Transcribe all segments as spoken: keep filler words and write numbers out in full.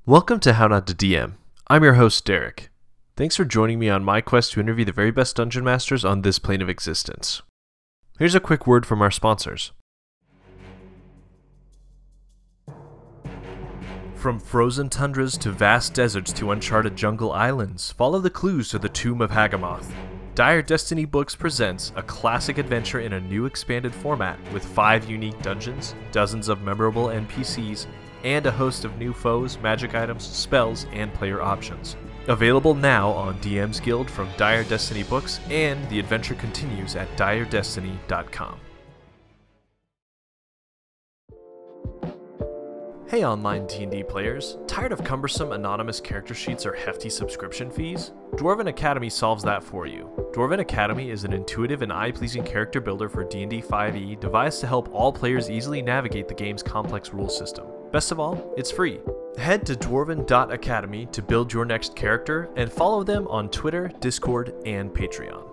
Welcome to How Not to D M. I'm your host, Derek. Thanks for joining me on my quest to interview the very best dungeon masters on this plane of existence. Here's a quick word from our sponsors. From frozen tundras to vast deserts to uncharted jungle islands, follow the clues to the Tomb of Hagamoth. Dire Destiny Books presents a classic adventure in a new expanded format with five unique dungeons, dozens of memorable N P Cs, and a host of new foes, magic items, spells, and player options. Available now on D M's Guild from Dire Destiny Books, and the adventure continues at dire destiny dot com. Hey online D and D players, tired of cumbersome anonymous character sheets or hefty subscription fees? Dwarven Academy solves that for you. Dwarven Academy is an intuitive and eye-pleasing character builder for D and D five E devised to help all players easily navigate the game's complex rule system. Best of all, it's free. Head to dwarven dot academy to build your next character and follow them on Twitter, Discord, and Patreon.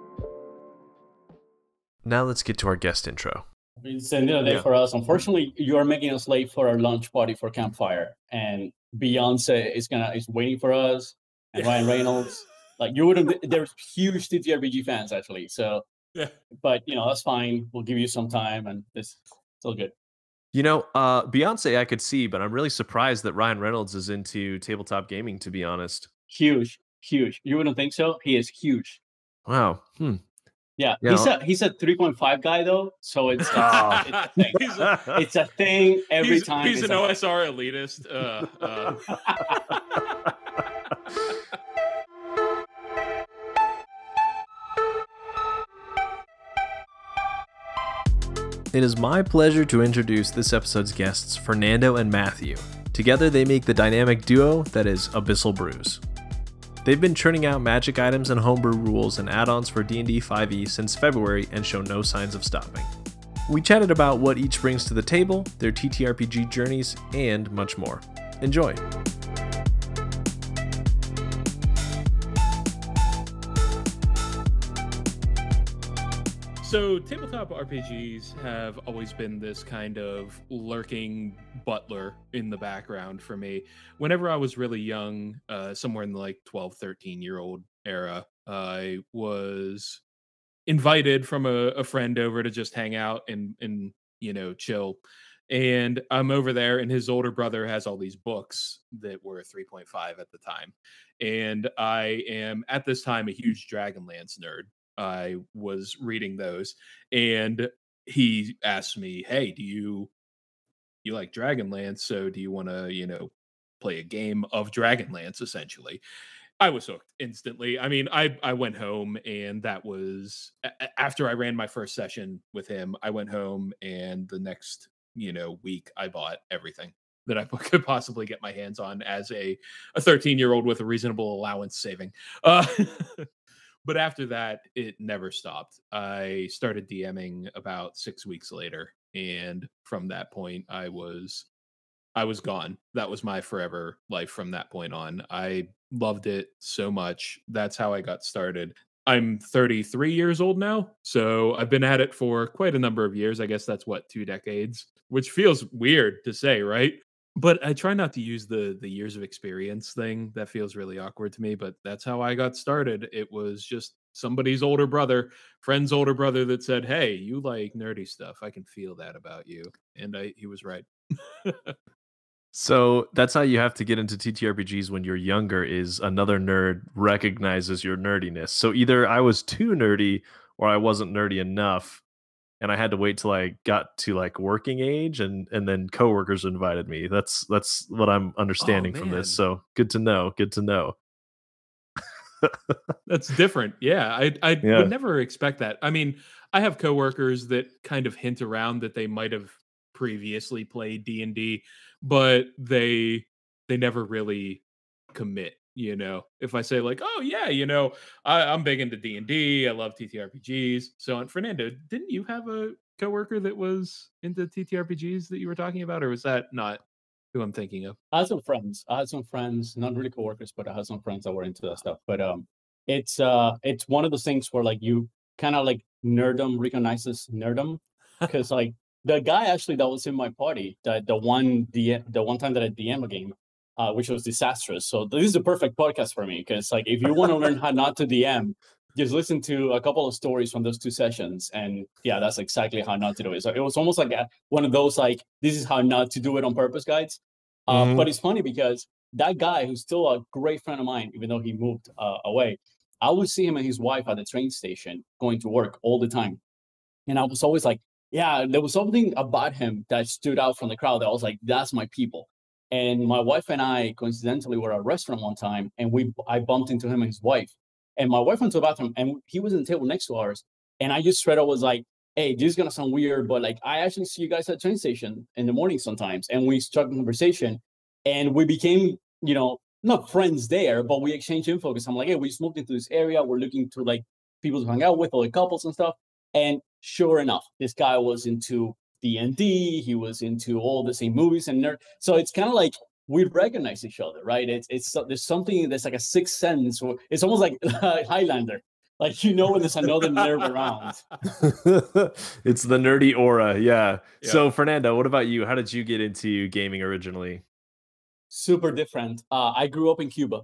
Now let's get to our guest intro. It's another day Yeah. for us. Unfortunately, you are making us late for our lunch party for Campfire, and Beyonce is gonna is waiting for us, and Ryan Reynolds. Like you wouldn't, they're huge T T R P G fans actually. So, Yeah. but you know that's fine. We'll give you some time, and this it's all good. You know, uh, Beyonce I could see, but I'm really surprised that Ryan Reynolds is into tabletop gaming, to be honest. Huge, huge. You wouldn't think so? He is huge. Wow. Hmm. Yeah, Yeah. he's a he's a three point five guy though, so it's it's, Oh. it's a thing. He's a- It's a thing every he's, time. He's it's an a- O S R elitist. Uh, uh, It is my pleasure to introduce this episode's guests, Fernando and Matthew. Together they make the dynamic duo that is Abyssal Brews. They've been churning out magic items and homebrew rules and add-ons for D and D five E since February and show no signs of stopping. We chatted about what each brings to the table, their T T R P G journeys, and much more. Enjoy! so tabletop R P Gs have always been this kind of lurking butler in the background for me. Whenever I was really young, uh, somewhere in the like twelve, thirteen year old era, I was invited from a, a friend over to just hang out and, and, you know, chill. And I'm over there, and his older brother has all these books that were three point five at the time. And I am at this time a huge Dragonlance nerd. I was reading those, and he asked me, "Hey, do you you like Dragonlance? So do you want to, you know, play a game of Dragonlance?" Essentially, I was hooked instantly. I mean, I I went home, and that was a- a- after I ran my first session with him. I went home, and the next, you know, week I bought everything that I could possibly get my hands on as a a thirteen year old with a reasonable allowance saving. Uh, but after that, it never stopped. I started DMing about six weeks later, and from that point, I was I was gone. That was my forever life from that point on. I loved it so much. That's how I got started. I'm thirty-three years old now, so I've been at it for quite a number of years. I guess that's what, two decades, which feels weird to say, right? But I try not to use the the years of experience thing. That feels really awkward to me, but that's how I got started. It was just somebody's older brother, friend's older brother that said, "Hey, you like nerdy stuff. I can feel that about you." And I he was right. So that's how you have to get into T T R P Gs when you're younger, is another nerd recognizes your nerdiness. So either I was too nerdy or I wasn't nerdy enough, and I had to wait till I got to like working age, and and then coworkers invited me. That's that's what I'm understanding from man. this. So good to know. Good to know. That's different. Yeah, I I Yeah. would never expect that. I mean, I have coworkers that kind of hint around that they might have previously played D and D, but they they never really commit. You know, if I say like, "Oh yeah, you know, I, I'm big into D and D. I love T T R P Gs." So, and Fernando, didn't you have a coworker that was into T T R P Gs that you were talking about, or was that not who I'm thinking of? I had some friends. I had some friends, not really coworkers, but I had some friends that were into that stuff. But um, it's uh, it's one of those things where like you kind of like nerdum recognizes nerdum, because like the guy actually that was in my party, the the one D the one time that I D M a game, uh, which was disastrous. So this is the perfect podcast for me because, like, if you want to learn how not to D M, just listen to a couple of stories from those two sessions, and yeah, that's exactly how not to do it. So it was almost like a, one of those like, this is how not to do it on purpose guides. Uh, Mhm. But it's funny because that guy, who's still a great friend of mine, even though he moved uh, away, I would see him and his wife at the train station going to work all the time, and I was always like, yeah, there was something about him that stood out from the crowd that I was like, that's my people. And my wife and I coincidentally were at a restaurant one time, and we I bumped into him and his wife. And my wife went to the bathroom, and he was in the table next to ours. And I just straight up was like, "Hey, this is gonna sound weird, but like, I actually see you guys at the train station in the morning sometimes." And we struck a conversation, and we became, you know, not friends there, but we exchanged info because I'm like, "Hey, we just moved into this area. We're looking to like people to hang out with, other couples and stuff." And sure enough, this guy was into D and D. He was into all the same movies and nerd. So it's kind of like we recognize each other, right? It's it's there's something that's like a sixth sense. Or it's almost like Highlander, like you know when there's another nerd around. It's the nerdy aura, yeah. Yeah. So Fernando, what about you? How did you get into gaming originally? Super different. Uh, I grew up in Cuba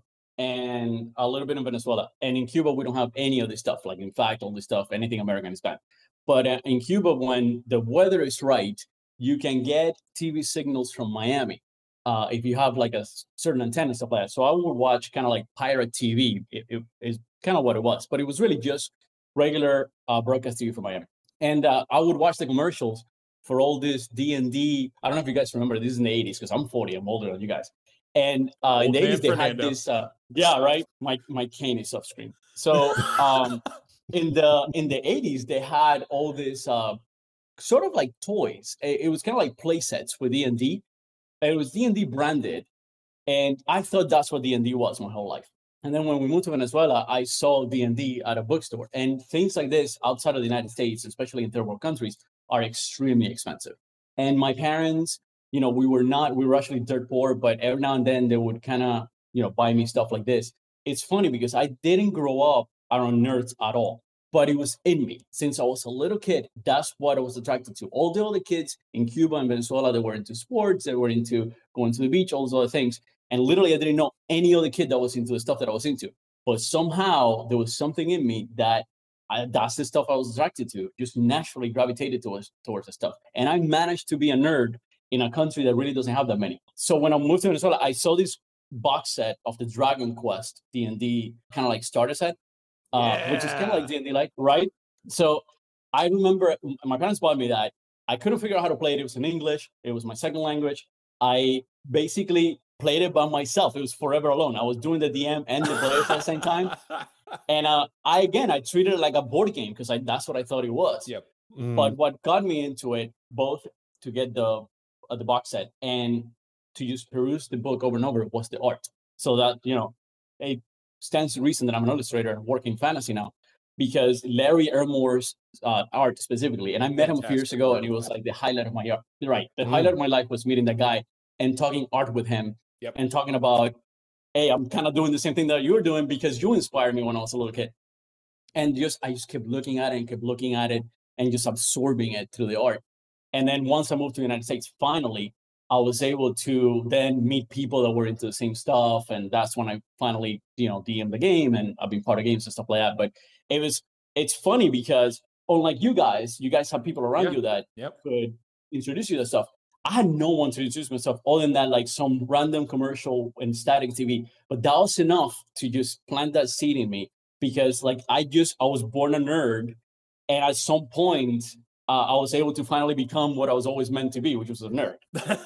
and a little bit in Venezuela. And in Cuba, we don't have any of this stuff. Like, in fact, all this stuff, anything American is bad. But uh, in Cuba, when the weather is right, you can get T V signals from Miami uh, if you have like a s- certain antenna and stuff like that. So I would watch kind of like pirate T V. It, it is kind of what it was, but it was really just regular uh, broadcast T V from Miami. And uh, I would watch the commercials for all this D and D. I don't know if you guys remember. This is in the eighties because I'm forty. I'm older than you guys. And uh, in Old the man eighties, they had Fernando. this. Uh, yeah, right. My my cane is off screen. So um, in the in the eighties, they had all this uh, sort of like toys. It, it was kind of like play sets with D and D. It was D and D branded, and I thought that's what D and D was my whole life. And then when we moved to Venezuela, I saw D and D at a bookstore. And things like this outside of the United States, especially in third world countries, are extremely expensive. And my parents, you know, we were not, we were actually dirt poor, but every now and then they would kind of, you know, buy me stuff like this. It's funny because I didn't grow up around nerds at all, but it was in me since I was a little kid. That's what I was attracted to. All the other kids in Cuba and Venezuela, they were into sports, they were into going to the beach, all those other things. And literally, I didn't know any other kid that was into the stuff that I was into. But somehow there was something in me that I, that's the stuff I was attracted to, just naturally gravitated towards towards the stuff. And I managed to be a nerd in a country that really doesn't have that many. So when I moved to Venezuela, I saw this box set of the Dragon Quest D and D kind of like starter set, uh, which is kind of like Yeah. D and D, like, right? So I remember m- my parents bought me that. I couldn't figure out how to play it. It was in English. It was my second language. I basically played it by myself. It was forever alone. I was doing the D M and the player at the same time. And uh, I again, I treated it like a board game because I that's what I thought it was. Yep. Mm. But what got me into it, both to get the uh, the box set and to just peruse the book over and over, was the art. So that, you know, it stands to reason that I'm an illustrator and work in fantasy now, because Larry Elmore's uh, art specifically, and I met him a few years Fantastic ago, work. and it was like the highlight of my art. Right, the Mm. highlight of my life was meeting that guy and talking art with him, Yep. and talking about, hey, I'm kind of doing the same thing that you were doing because you inspired me when I was a little kid. And just I just kept looking at it and kept looking at it and just absorbing it through the art. And then once I moved to the United States, finally, I was able to then meet people that were into the same stuff. And that's when I finally, you know, D M'd the game, and I've been part of games and stuff like that. But it was, it's funny because unlike you guys, you guys have people around Yeah. you that Yep. could introduce you to stuff. I had no one to introduce myself other than that, like some random commercial and static T V. But that was enough to just plant that seed in me, because like I just, I was born a nerd. And at some point, uh, I was able to finally become what I was always meant to be, which was a nerd.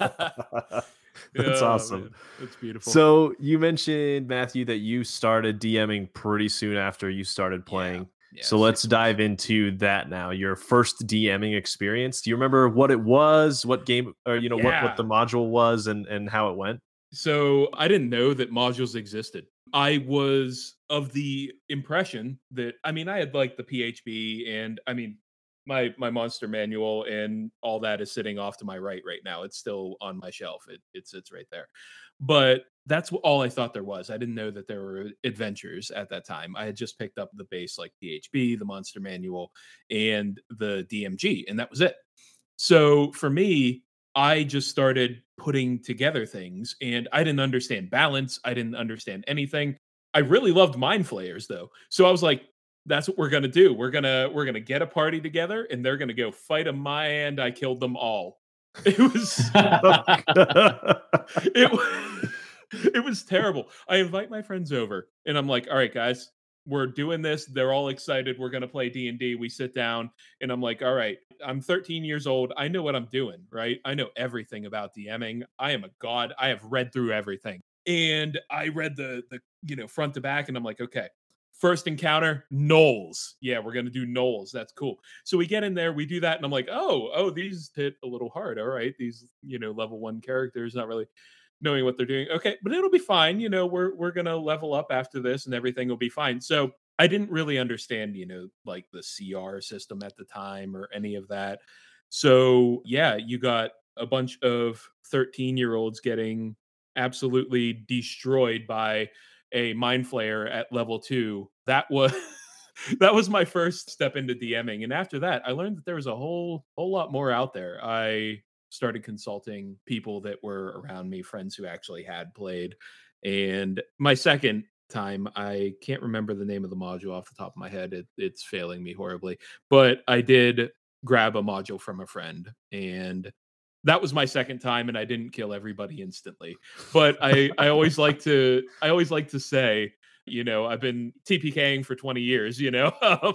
That's Oh, awesome. man. That's beautiful. So you mentioned, Matthew, that you started DMing pretty soon after you started playing. Yeah, So six let's months. dive into that now. Your first DMing experience. Do you remember what it was, what game, or you know, what, Yeah. what the module was, and and how it went? So I didn't know that modules existed. I was of the impression that, I mean, I had like the P H B, and I mean, my my monster manual and all that is sitting off to my right right now. It's still on my shelf. It it sits right there. But that's wh- all I thought there was. I didn't know that there were adventures at that time. I had just picked up the base like P H B, the monster manual, and the D M G, and that was it. So for me, I just started putting together things, and I didn't understand balance. I didn't understand anything. I really loved Mind Flayers though. So I was like, that's what we're gonna do. We're gonna we're gonna get a party together and they're gonna go fight them my end. I killed them all. It was it, wa- it was terrible. I invite my friends over and I'm like, all right, guys, we're doing this. They're all excited. We're gonna play D and D. We sit down and I'm like, all right, I'm thirteen years old. I know what I'm doing, right? I know everything about DMing. I am a god. I have read through everything. And I read the the you know front to back and I'm like, okay, first encounter, gnolls. Yeah, we're gonna do gnolls. That's cool. So we get in there, we do that, and I'm like, oh, oh, these hit a little hard. All right, these you know level one characters not really knowing what they're doing. Okay, but it'll be fine. You know, we're we're gonna level up after this, and everything will be fine. So I didn't really understand, you know, like the C R system at the time or any of that. So yeah, you got a bunch of thirteen year olds getting absolutely destroyed by a mind flayer at level two. That was that was my first step into DMing. And after that, I learned that there was a whole whole lot more out there. I started consulting people that were around me, friends who actually had played. And my second time, I can't remember the name of the module off the top of my head. It, it's failing me horribly. But I did grab a module from a friend, and that was my second time, and I didn't kill everybody instantly. But I, I always like to, I always like to say, you know, I've been TPKing for twenty years. You know,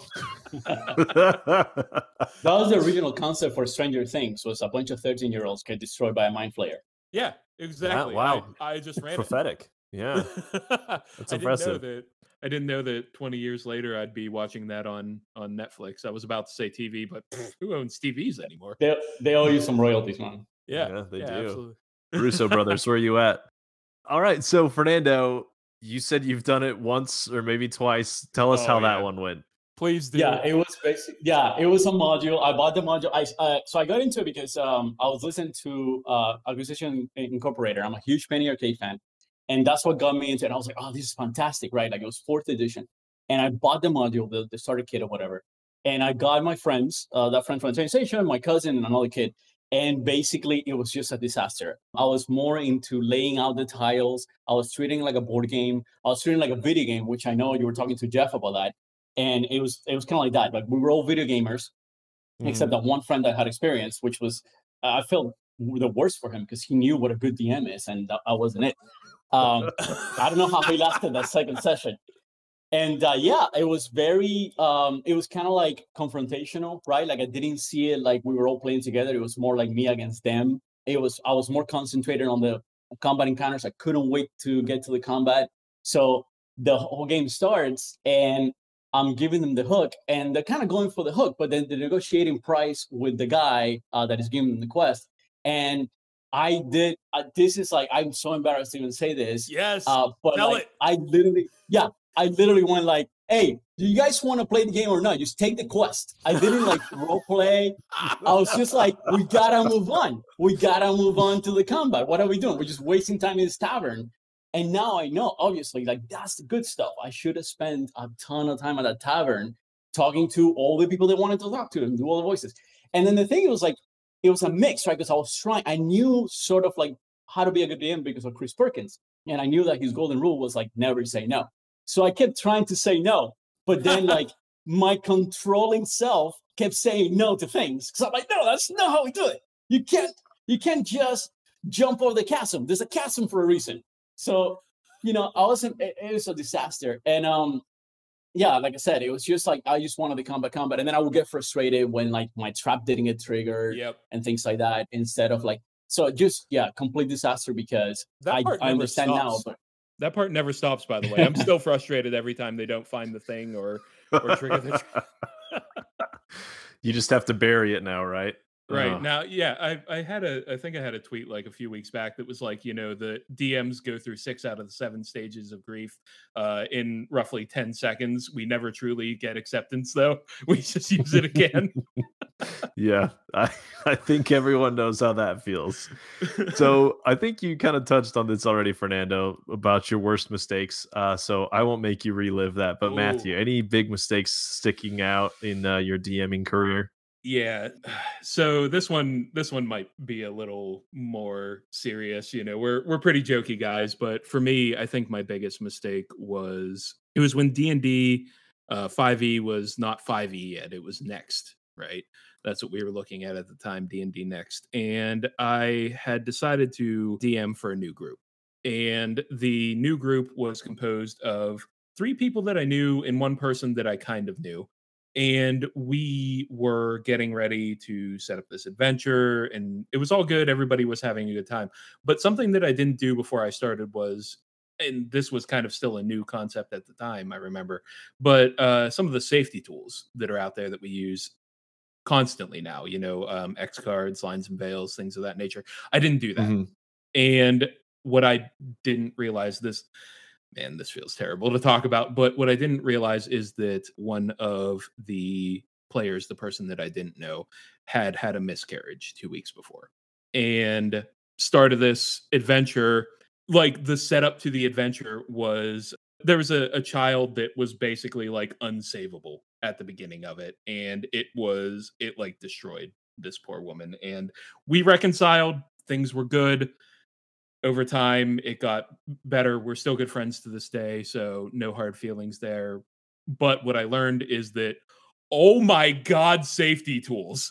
That was the original concept for Stranger Things. Was a bunch of thirteen year olds get destroyed by a mind flayer. Yeah, exactly. Yeah, wow. I, I just ran Prophetic. it. Yeah. That's I impressive. Didn't know that, I didn't know that twenty years later I'd be watching that on on Netflix. I was about to say T V, but who owns T Vs anymore? They they owe you some royalties, man. Yeah, Yeah, they yeah, do. Absolutely. Russo brothers, where are you at? All right, so Fernando, you said you've done it once or maybe twice. Tell us Oh, how that yeah. one went. Please do. Yeah, it was basic. Yeah, it was a module. I bought the module. I uh, so I got into it because um, I was listening to uh, Acquisition Incorporated. I'm a huge Penny Arcade fan, and that's what got me into it. I was like, oh, this is fantastic, right? Like it was fourth edition, and I bought the module, the, the starter kit or whatever, and I got my friends, uh, that friend from the train station, my cousin, and another kid, and basically it was just a disaster. I was more into laying out the tiles. I was treating it like a board game. I was treating it like a video game, which I know you were talking to Jeff about that. And it was it was kind of like that. Like we were all video gamers, mm-hmm. except that one friend that had experience, which was uh, I felt the worst for him because he knew what a good D M is, and I wasn't it. Um, I don't know how he lasted that second session. And uh, yeah, it was very um, it was kind of like confrontational, right? Like I didn't see it like we were all playing together. It was more like me against them. It was I was more concentrated on the combat encounters. I couldn't wait to get to the combat. So the whole game starts, and I'm giving them the hook, and they're kind of going for the hook, but then the negotiating price with the guy uh, that is giving them the quest. And I did, uh, this is like, I'm so embarrassed to even say this. Yes. Uh, but Tell like, it. I literally, yeah, I literally went like, hey, do you guys want to play the game or not? Just take the quest. I didn't like role play. I was just like, we gotta move on. We gotta move on to the combat. What are we doing? We're just wasting time in this tavern. And now I know, obviously, like that's the good stuff. I should have spent a ton of time at that tavern talking to all the people that wanted to talk to and do all the voices. And then the thing was like, it was a mix, right? Because I was trying, I knew sort of like how to be a good D M because of Chris Perkins. And I knew that his golden rule was like, never say no. So I kept trying to say no. But then like my controlling self kept saying no to things. Because I'm like, no, that's not how we do it. You can't, you can't just jump over the chasm. There's a chasm for a reason. So, you know, I wasn't, it, it was a disaster. And um, yeah, like I said, it was just like, I just wanted to combat combat. And then I would get frustrated when like my trap didn't get triggered Yep. and things like that instead of like, so just, yeah, complete disaster because That I, part I never understand now. stops. But That part never stops, by the way. I'm still frustrated every time they don't find the thing or, or trigger the trap. You just have to bury it now, right? Right Uh, now, yeah, I I had a I think I had a tweet like a few weeks back that was like, you know, the D Ms go through six out of the seven stages of grief uh, in roughly ten seconds. We never truly get acceptance, though. We just use it again. yeah, I, I think everyone knows how that feels. So I think you kind of touched on this already, Fernando, about your worst mistakes. Uh, so I won't make you relive that. But Ooh. Matthew, any big mistakes sticking out in uh, your DMing career? Yeah. So this one this one might be a little more serious. You know, we're we're pretty jokey guys, but for me, I think my biggest mistake was it was when D and D uh five E was not five E yet. It was Next, right? That's what we were looking at at the time, D and D Next. And I had decided to D M for a new group. And the new group was composed of three people that I knew and one person that I kind of knew, and we were getting ready to set up this adventure, and it was all good. Everybody was having a good time. But something that I didn't do before I started was, and this was kind of still a new concept at the time, I remember, but uh, some of the safety tools that are out there that we use constantly now, you know, um, X cards, lines and veils, things of that nature. I didn't do that. Mm-hmm. And what I didn't realize this, man, this feels terrible to talk about, but what I didn't realize is that one of the players, the person that I didn't know, had had a miscarriage two weeks before and started this adventure. Like the setup to the adventure was there was a, a child that was basically like unsavable at the beginning of it. And it was, it like destroyed this poor woman. And we reconciled, things were good. Over time, it got better. We're still good friends to this day, so no hard feelings there. But what I learned is that, oh my God, safety tools.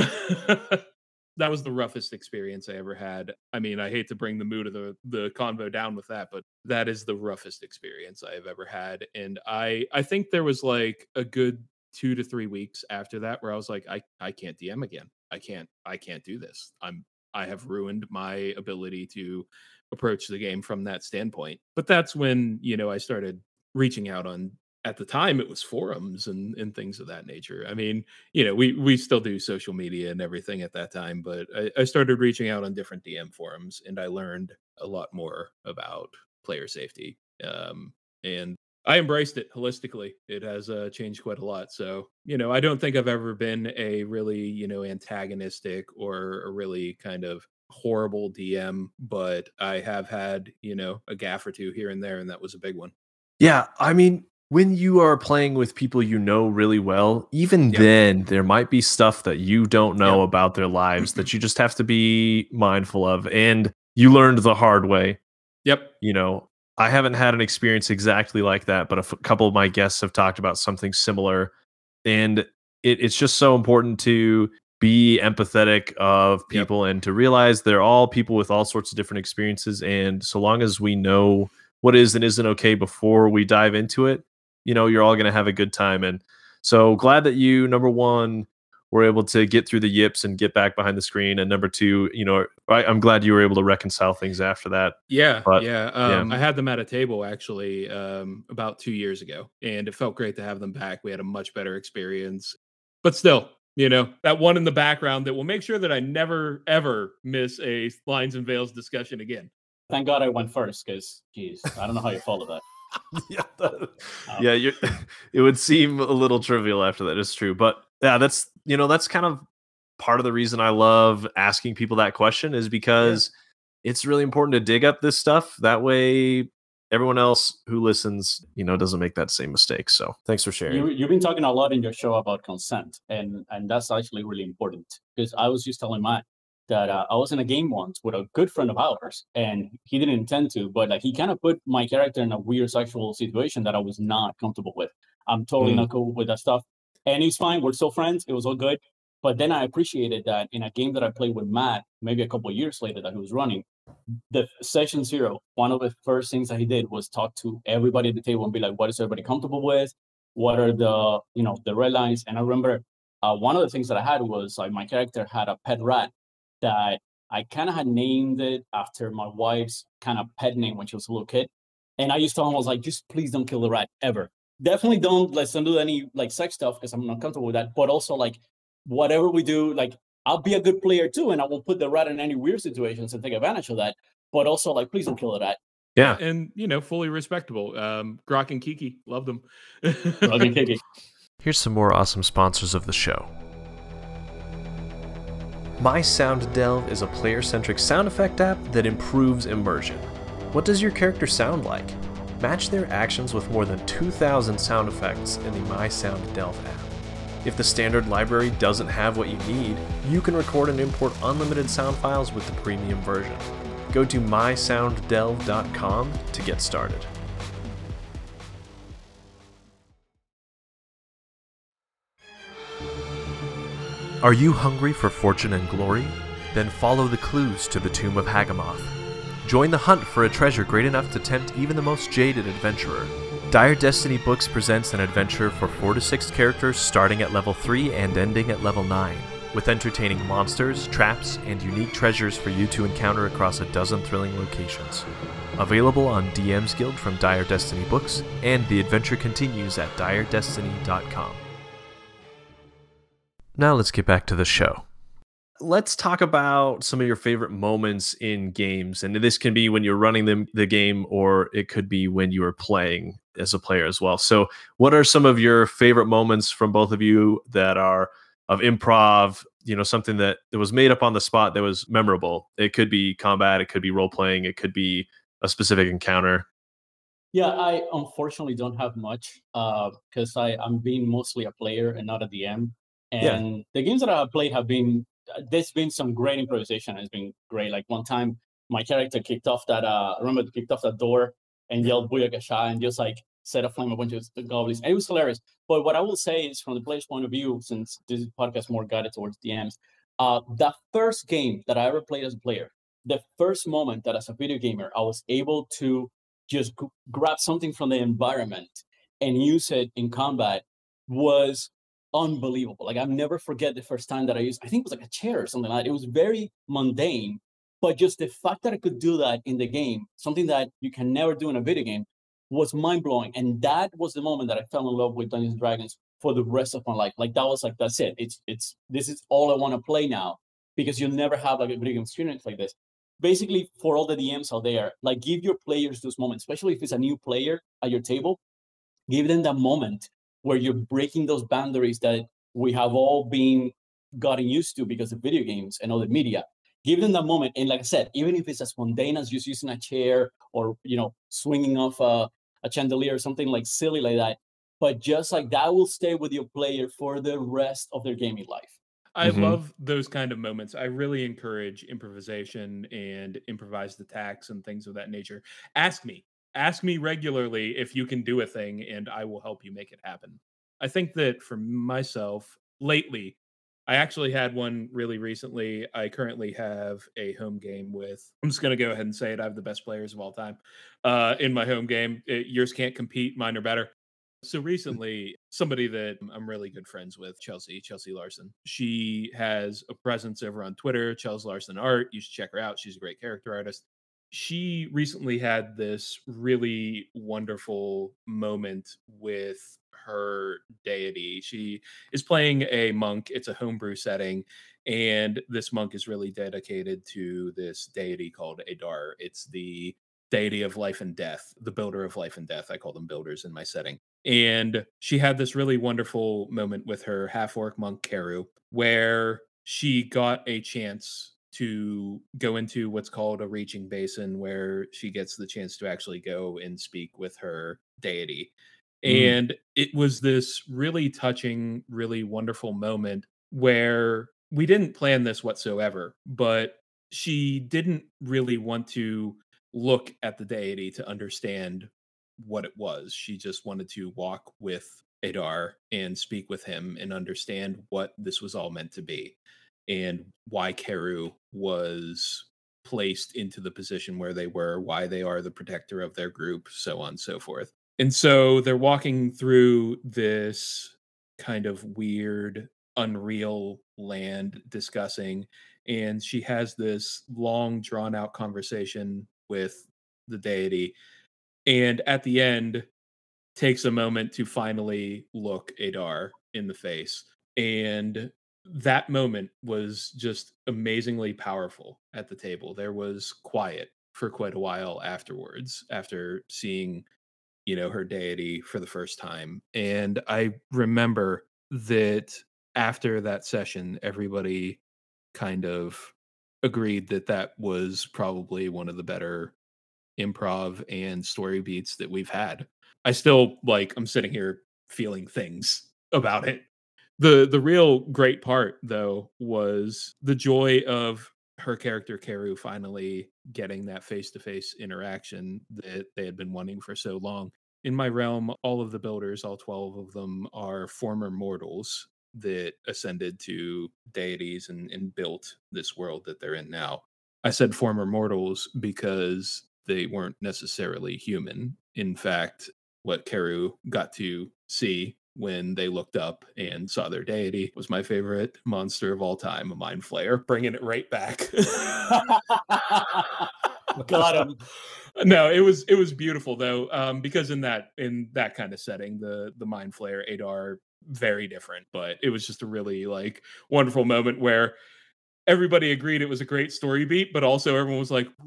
That was the roughest experience I ever had. I mean, I hate to bring the mood of the, the convo down with that, but that is the roughest experience I have ever had. And I, I think there was like a good two to three weeks after that where I was like, I, I can't D M again. I can't, I can't do this. I'm I have ruined my ability to approach the game from that standpoint. But that's when, you know, I started reaching out on, at the time it was forums and, and things of that nature. I mean, you know, we, we still do social media and everything at that time, but I, I started reaching out on different D M forums and I learned a lot more about player safety. Um, and I embraced it holistically. It has uh, changed quite a lot. So, you know, I don't think I've ever been a really, you know, antagonistic or a really kind of horrible D M, but I have had, you know, a gaff or two here and there, and that was a big one. Yeah, I mean, when you are playing with people you know really well, even Yep. then, there might be stuff that you don't know Yep. about their lives that you just have to be mindful of. And you learned the hard way. Yep. You know, I haven't had an experience exactly like that, but a f- couple of my guests have talked about something similar. And it, it's just so important to be empathetic of Yep. people and to realize they're all people with all sorts of different experiences. And so long as we know what is and isn't okay before we dive into it, you know, you're all going to have a good time. And so glad that you, number one, were able to get through the yips and get back behind the screen. And number two, you know, I, I'm glad you were able to reconcile things after that. Yeah, But, yeah. Um, yeah. I had them at a table actually um, about two years ago, and it felt great to have them back. We had a much better experience, but still, you know, that one in the background that will make sure that I never ever miss a Lines and Veils discussion again. Thank God I went first, because, geez, I don't know how you follow that. yeah, that, yeah you're, it would seem a little trivial after that. It's true. But yeah, that's, you know, that's kind of part of the reason I love asking people that question is because yeah. it's really important to dig up this stuff. That way everyone else who listens, you know, doesn't make that same mistake. So thanks for sharing. You, you've been talking a lot in your show about consent, and, and that's actually really important, because I was just telling Matt that uh, I was in a game once with a good friend of ours, and he didn't intend to, but like he kind of put my character in a weird sexual situation that I was not comfortable with. I'm totally mm. not cool with that stuff. And he's fine. We're still friends. It was all good. But then I appreciated that in a game that I played with Matt, maybe a couple of years later that he was running, the session zero, one of the first things that he did was talk to everybody at the table and be like, what is everybody comfortable with? What are the, you know, the red lines? And I remember uh, one of the things that I had was like my character had a pet rat that I kind of had named it after my wife's kind of pet name when she was a little kid. And I used to tell him, I was like, just please don't kill the rat ever. Definitely don't, let's don't do any like sex stuff because I'm not comfortable with that. But also like whatever we do, like I'll be a good player too. And I won't put the rat in any weird situations and take advantage of that. But also like, please don't kill the rat. Yeah. And, you know, fully respectable. Um, Grok and Kiki, love them. Grok and Kiki. Here's some more awesome sponsors of the show. My Sound Delve is a player-centric sound effect app that improves immersion. What does your character sound like? Match their actions with more than two thousand sound effects in the My Sound Delve app. If the standard library doesn't have what you need, you can record and import unlimited sound files with the premium version. Go to my sound delve dot com to get started. Are you hungry for fortune and glory? Then follow the clues to the Tomb of Hagamoth. Join the hunt for a treasure great enough to tempt even the most jaded adventurer. Dire Destiny Books presents an adventure for four to six characters starting at level three and ending at level nine, with entertaining monsters, traps, and unique treasures for you to encounter across a dozen thrilling locations. Available on D M's Guild from Dire Destiny Books, and the adventure continues at dire destiny dot com. Now let's get back to the show. Let's talk about some of your favorite moments in games. And this can be when you're running the, the game, or it could be when you are playing as a player as well. So what are some of your favorite moments from both of you that are of improv, you know, something that, that was made up on the spot that was memorable? It could be combat, it could be role-playing, it could be a specific encounter. Yeah, I unfortunately don't have much because uh, I I'm being mostly a player and not a D M. And yeah. The games that I have played have been, there's been some great improvisation. It's been great. Like one time, my character kicked off that, uh, I remember kicked off that door and yelled Booyakasha and just like set aflame a bunch of goblins. And it was hilarious. But what I will say is from the player's point of view, since this podcast is more guided towards D Ms, uh, the first game that I ever played as a player, the first moment that as a video gamer, I was able to just g- grab something from the environment and use it in combat was unbelievable. Like I'll never forget the first time that I used, I think it was like a chair or something like that. It was very mundane, but just the fact that I could do that in the game, something that you can never do in a video game, was mind-blowing. And that was the moment that I fell in love with Dungeons and Dragons for the rest of my life. Like that was like, that's it. It's, it's, this is all I want to play now, because you'll never have like a video game experience like this. Basically, for all the D Ms out there, like give your players those moments, especially if it's a new player at your table, give them that moment where you're breaking those boundaries that we have all been gotten used to because of video games and other media. Give them that moment. And like I said, even if it's as mundane as just using a chair or, you know, swinging off a, a chandelier or something like silly like that, but just like that will stay with your player for the rest of their gaming life. I mm-hmm. love those kind of moments. I really encourage improvisation and improvised attacks and things of that nature. Ask me. Ask me regularly if you can do a thing, and I will help you make it happen. I think that for myself, lately, I actually had one really recently. I currently have a home game with, I'm just going to go ahead and say it, I have the best players of all time uh, in my home game. It, yours can't compete, mine are better. So recently, somebody that I'm really good friends with, Chelsea, Chelsea Larson, she has a presence over on Twitter, Chelsea Larson Art. You should check her out. She's a great character artist. She recently had this really wonderful moment with her deity. She is playing a monk. It's a homebrew setting, and this monk is really dedicated to this deity called Adar. It's the deity of life and death, the builder of life and death. I call them builders in my setting. And she had this really wonderful moment with her half-orc monk, Karu, where she got a chance to go into what's called a reaching basin, where she gets the chance to actually go and speak with her deity. Mm. And it was this really touching, really wonderful moment where we didn't plan this whatsoever, but she didn't really want to look at the deity to understand what it was. She just wanted to walk with Adar and speak with him and understand what this was all meant to be, and why Karu was placed into the position where they were, why they are the protector of their group, so on and so forth. And so they're walking through this kind of weird, unreal land discussing, and she has this long, drawn-out conversation with the deity, and at the end takes a moment to finally look Adar in the face. And that moment was just amazingly powerful at the table. There was quiet for quite a while afterwards, after seeing, you know, her deity for the first time. And I remember that after that session, everybody kind of agreed that that was probably one of the better improv and story beats that we've had. I still, like, I'm sitting here feeling things about it The the real great part though was the joy of her character Karu finally getting that face-to-face interaction that they had been wanting for so long. In my realm, all of the builders, all twelve of them, are former mortals that ascended to deities and, and built this world that they're in now. I said former mortals because they weren't necessarily human. In fact, what Karu got to see when they looked up and saw their deity was my favorite monster of all time, a mind flayer, bringing it right back. Got him. No, it was it was beautiful though, um, because in that in that kind of setting, the the mind flayer Adar, very different, but it was just a really like wonderful moment where everybody agreed it was a great story beat, but also everyone was like,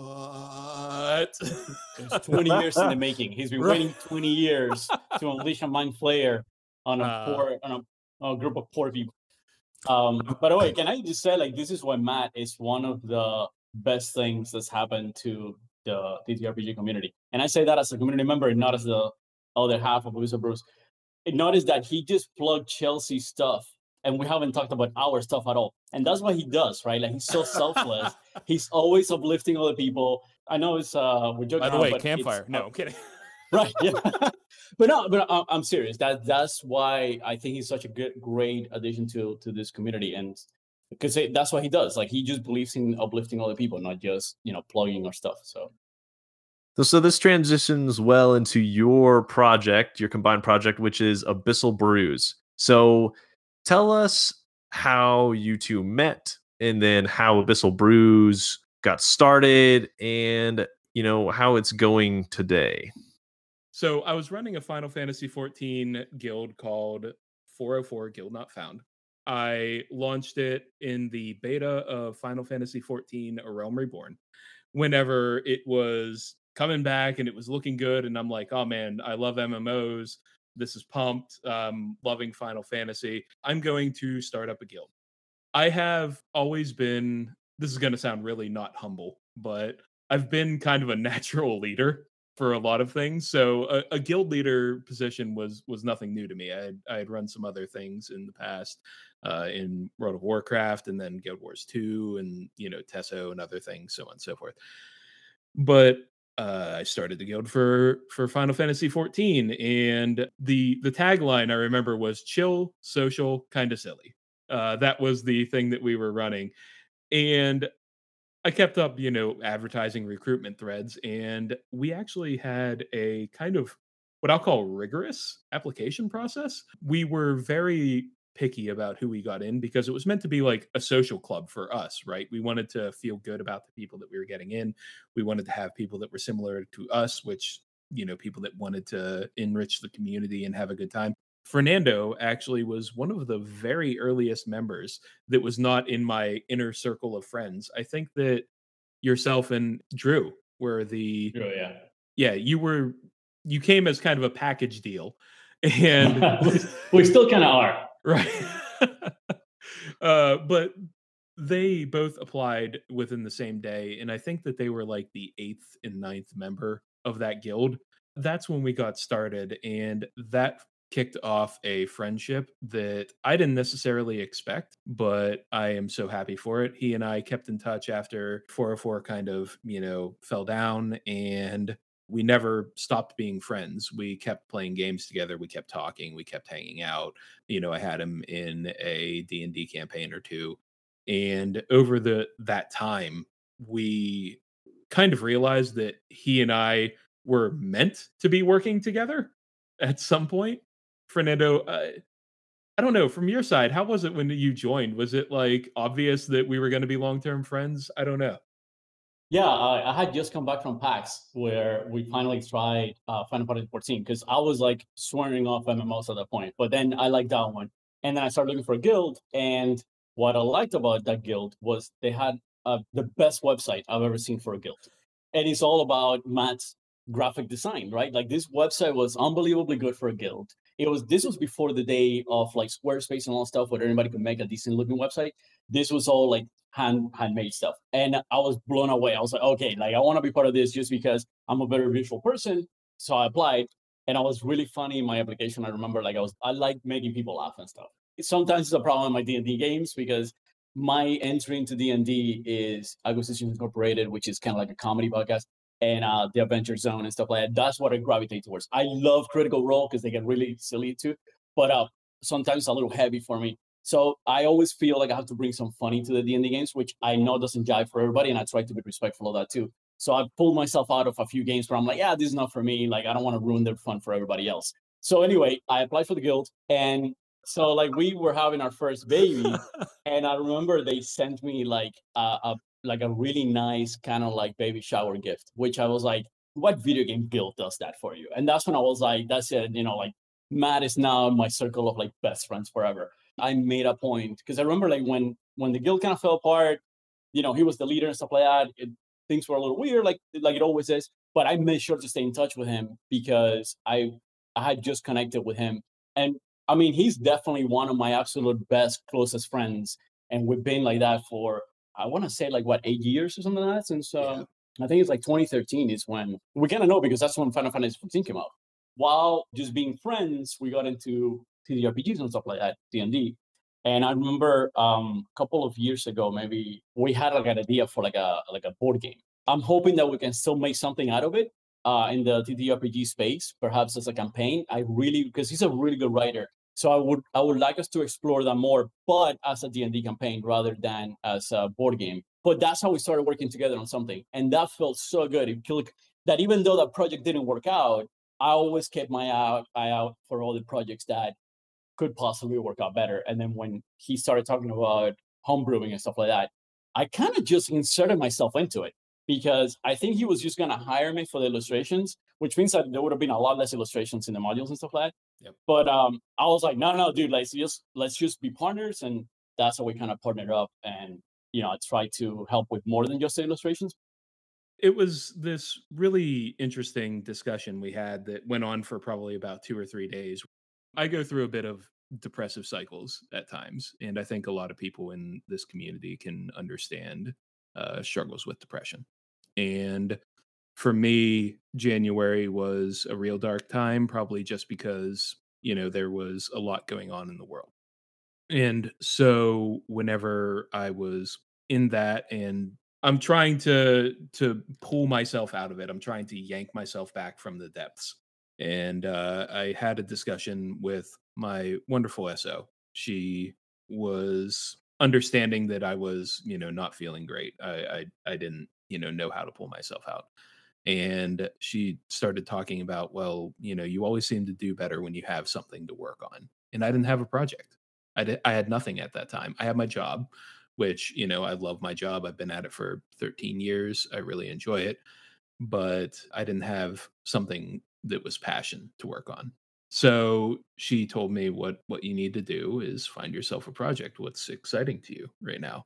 "What?" It's twenty years in the making. He's been Right. waiting twenty years to unleash a mind flayer on a Uh, poor on a, on a group of poor people. Um, by the way, can I just say, like, this is why Matt is one of the best things that's happened to the T T R P G community, and I say that as a community member, not as the other half of Wizard Bruce. Notice that he just plugged Chelsea stuff, and we haven't talked about our stuff at all. And that's what he does, right? Like, he's so selfless. He's always uplifting other people. I know it's uh we're joking By the around, way, but campfire. it's, No, uh, I'm kidding. right? Yeah, but no, but I'm, I'm serious. That that's why I think he's such a good, great addition to to this community, and because that's what he does. Like, he just believes in uplifting other people, not just, you know, plugging our stuff. So. So, so this transitions well into your project, your combined project, which is Abyssal Brews. So tell us how you two met, and then how Abyssal Brews got started, and you know how it's going today. So I was running a Final Fantasy fourteen guild called four oh four Guild Not Found. I launched it in the beta of Final Fantasy fourteen A Realm Reborn. Whenever it was coming back and it was looking good, and I'm like, oh man, I love M M Os. This is pumped. Um, loving Final Fantasy. I'm going to start up a guild. I have always been, this is going to sound really not humble, but I've been kind of a natural leader for a lot of things. So a, a guild leader position was was nothing new to me. I had, I had run some other things in the past uh, in World of Warcraft, and then Guild Wars two, and you know, Tesso and other things, so on and so forth. But uh, I started the guild for for Final Fantasy fourteen, and the the tagline I remember was "Chill, social, kind of silly." Uh, that was the thing that we were running, and I kept up, you know, advertising recruitment threads, and we actually had a kind of what I'll call rigorous application process. We were very picky about who we got in because it was meant to be like a social club for us, right? We wanted to feel good about the people that we were getting in. We wanted to have people that were similar to us, which, you know, people that wanted to enrich the community and have a good time. Fernando actually was one of the very earliest members that was not in my inner circle of friends. I think that yourself and Drew were the Oh, yeah. yeah, you were you came as kind of a package deal. And we, we still kind of are. right. uh, but they both applied within the same day, and I think that they were like the eighth and ninth member of that guild. That's when we got started, and that kicked off a friendship that I didn't necessarily expect, but I am so happy for it. He and I kept in touch after four oh four kind of, you know, fell down, and we never stopped being friends. We kept playing games together. We kept talking. We kept hanging out. You know, I had him in a D and D campaign or two. And over the that time, we kind of realized that he and I were meant to be working together at some point. Fernando, uh, I don't know, from your side, how was it when you joined? Was it like obvious that we were going to be long-term friends? I don't know. Yeah, I, I had just come back from PAX where we finally tried uh, Final Fantasy fourteen, because I was like swearing off M M Os at that point. But then I liked that one. And then I started looking for a guild. And what I liked about that guild was they had uh, the best website I've ever seen for a guild. And it's all about Matt's graphic design, right? Like, this website was unbelievably good for a guild. It was this was before the day of like Squarespace and all that stuff where anybody could make a decent looking website. This was all like hand handmade stuff, and I was blown away. I was like, okay, like I want to be part of this just because I'm a very visual person. So I applied, and I was really funny in my application. I remember like I was I like making people laugh and stuff. sometimes it's a problem in my D and D games because my entry into D and D is Acquisitions Incorporated, which is kind of like a comedy podcast, and uh, the Adventure Zone and stuff like that. That's what I gravitate towards. I love Critical Role because they get really silly too, but uh, sometimes it's a little heavy for me. So I always feel like I have to bring some funny to the D and D games, which I know doesn't jive for everybody, and I try to be respectful of that too. So I pulled myself out of a few games where I'm like, yeah, this is not for me. Like, I don't want to ruin their fun for everybody else. So anyway, I applied for the guild, and so like we were having our first baby, and I remember they sent me like a, a like a really nice kind of like baby shower gift, which I was like, what video game guild does that for you? And that's when I was like, that's it, you know, like Matt is now my circle of like best friends forever. I made a point because I remember like when when the guild kind of fell apart, you know, he was the leader and stuff like that. It, things were a little weird, like like it always is. But I made sure to stay in touch with him because I I had just connected with him. And I mean, he's definitely one of my absolute best, closest friends. And we've been like that for, I want to say like what, eight years or something like that. Since uh, yeah. I think it's like twenty thirteen is when we kind of know because that's when Final Fantasy fourteen came out. While just being friends, we got into T D R P Gs and stuff like that, D and D. And I remember um, a couple of years ago, maybe we had like an idea for like a like a board game. I'm hoping that we can still make something out of it uh, in the T D R P G space, perhaps as a campaign. I really, because he's a really good writer. So I would I would like us to explore that more, but as a D and D campaign rather than as a board game. But that's how we started working together on something. And that felt so good. It felt that even though that project didn't work out, I always kept my eye, eye out for all the projects that could possibly work out better. And then when he started talking about homebrewing and stuff like that, I kind of just inserted myself into it because I think he was just going to hire me for the illustrations, which means that there would have been a lot less illustrations in the modules and stuff like that. Yep. But um, I was like, no, no, dude, let's just, let's just be partners. And that's how we kind of partnered up and, you know, I tried to help with more than just the illustrations. It was this really interesting discussion we had that went on for probably about two or three days. I go through a bit of depressive cycles at times, and I think a lot of people in this community can understand uh, struggles with depression. And for me, January was a real dark time, probably just because, you know, there was a lot going on in the world. And so whenever I was in that, and I'm trying to to pull myself out of it, I'm trying to yank myself back from the depths. And uh, I had a discussion with my wonderful S O. She was understanding that I was, you know, not feeling great. I, I, I didn't, you know, know how to pull myself out. And she started talking about, well, you know, you always seem to do better when you have something to work on. And I didn't have a project. I, did, I had nothing at that time. I had my job, which, you know, I love my job. I've been at it for thirteen years. I really enjoy it. But I didn't have something that was passion to work on. So she told me what what you need to do is find yourself a project. What's exciting to you right now?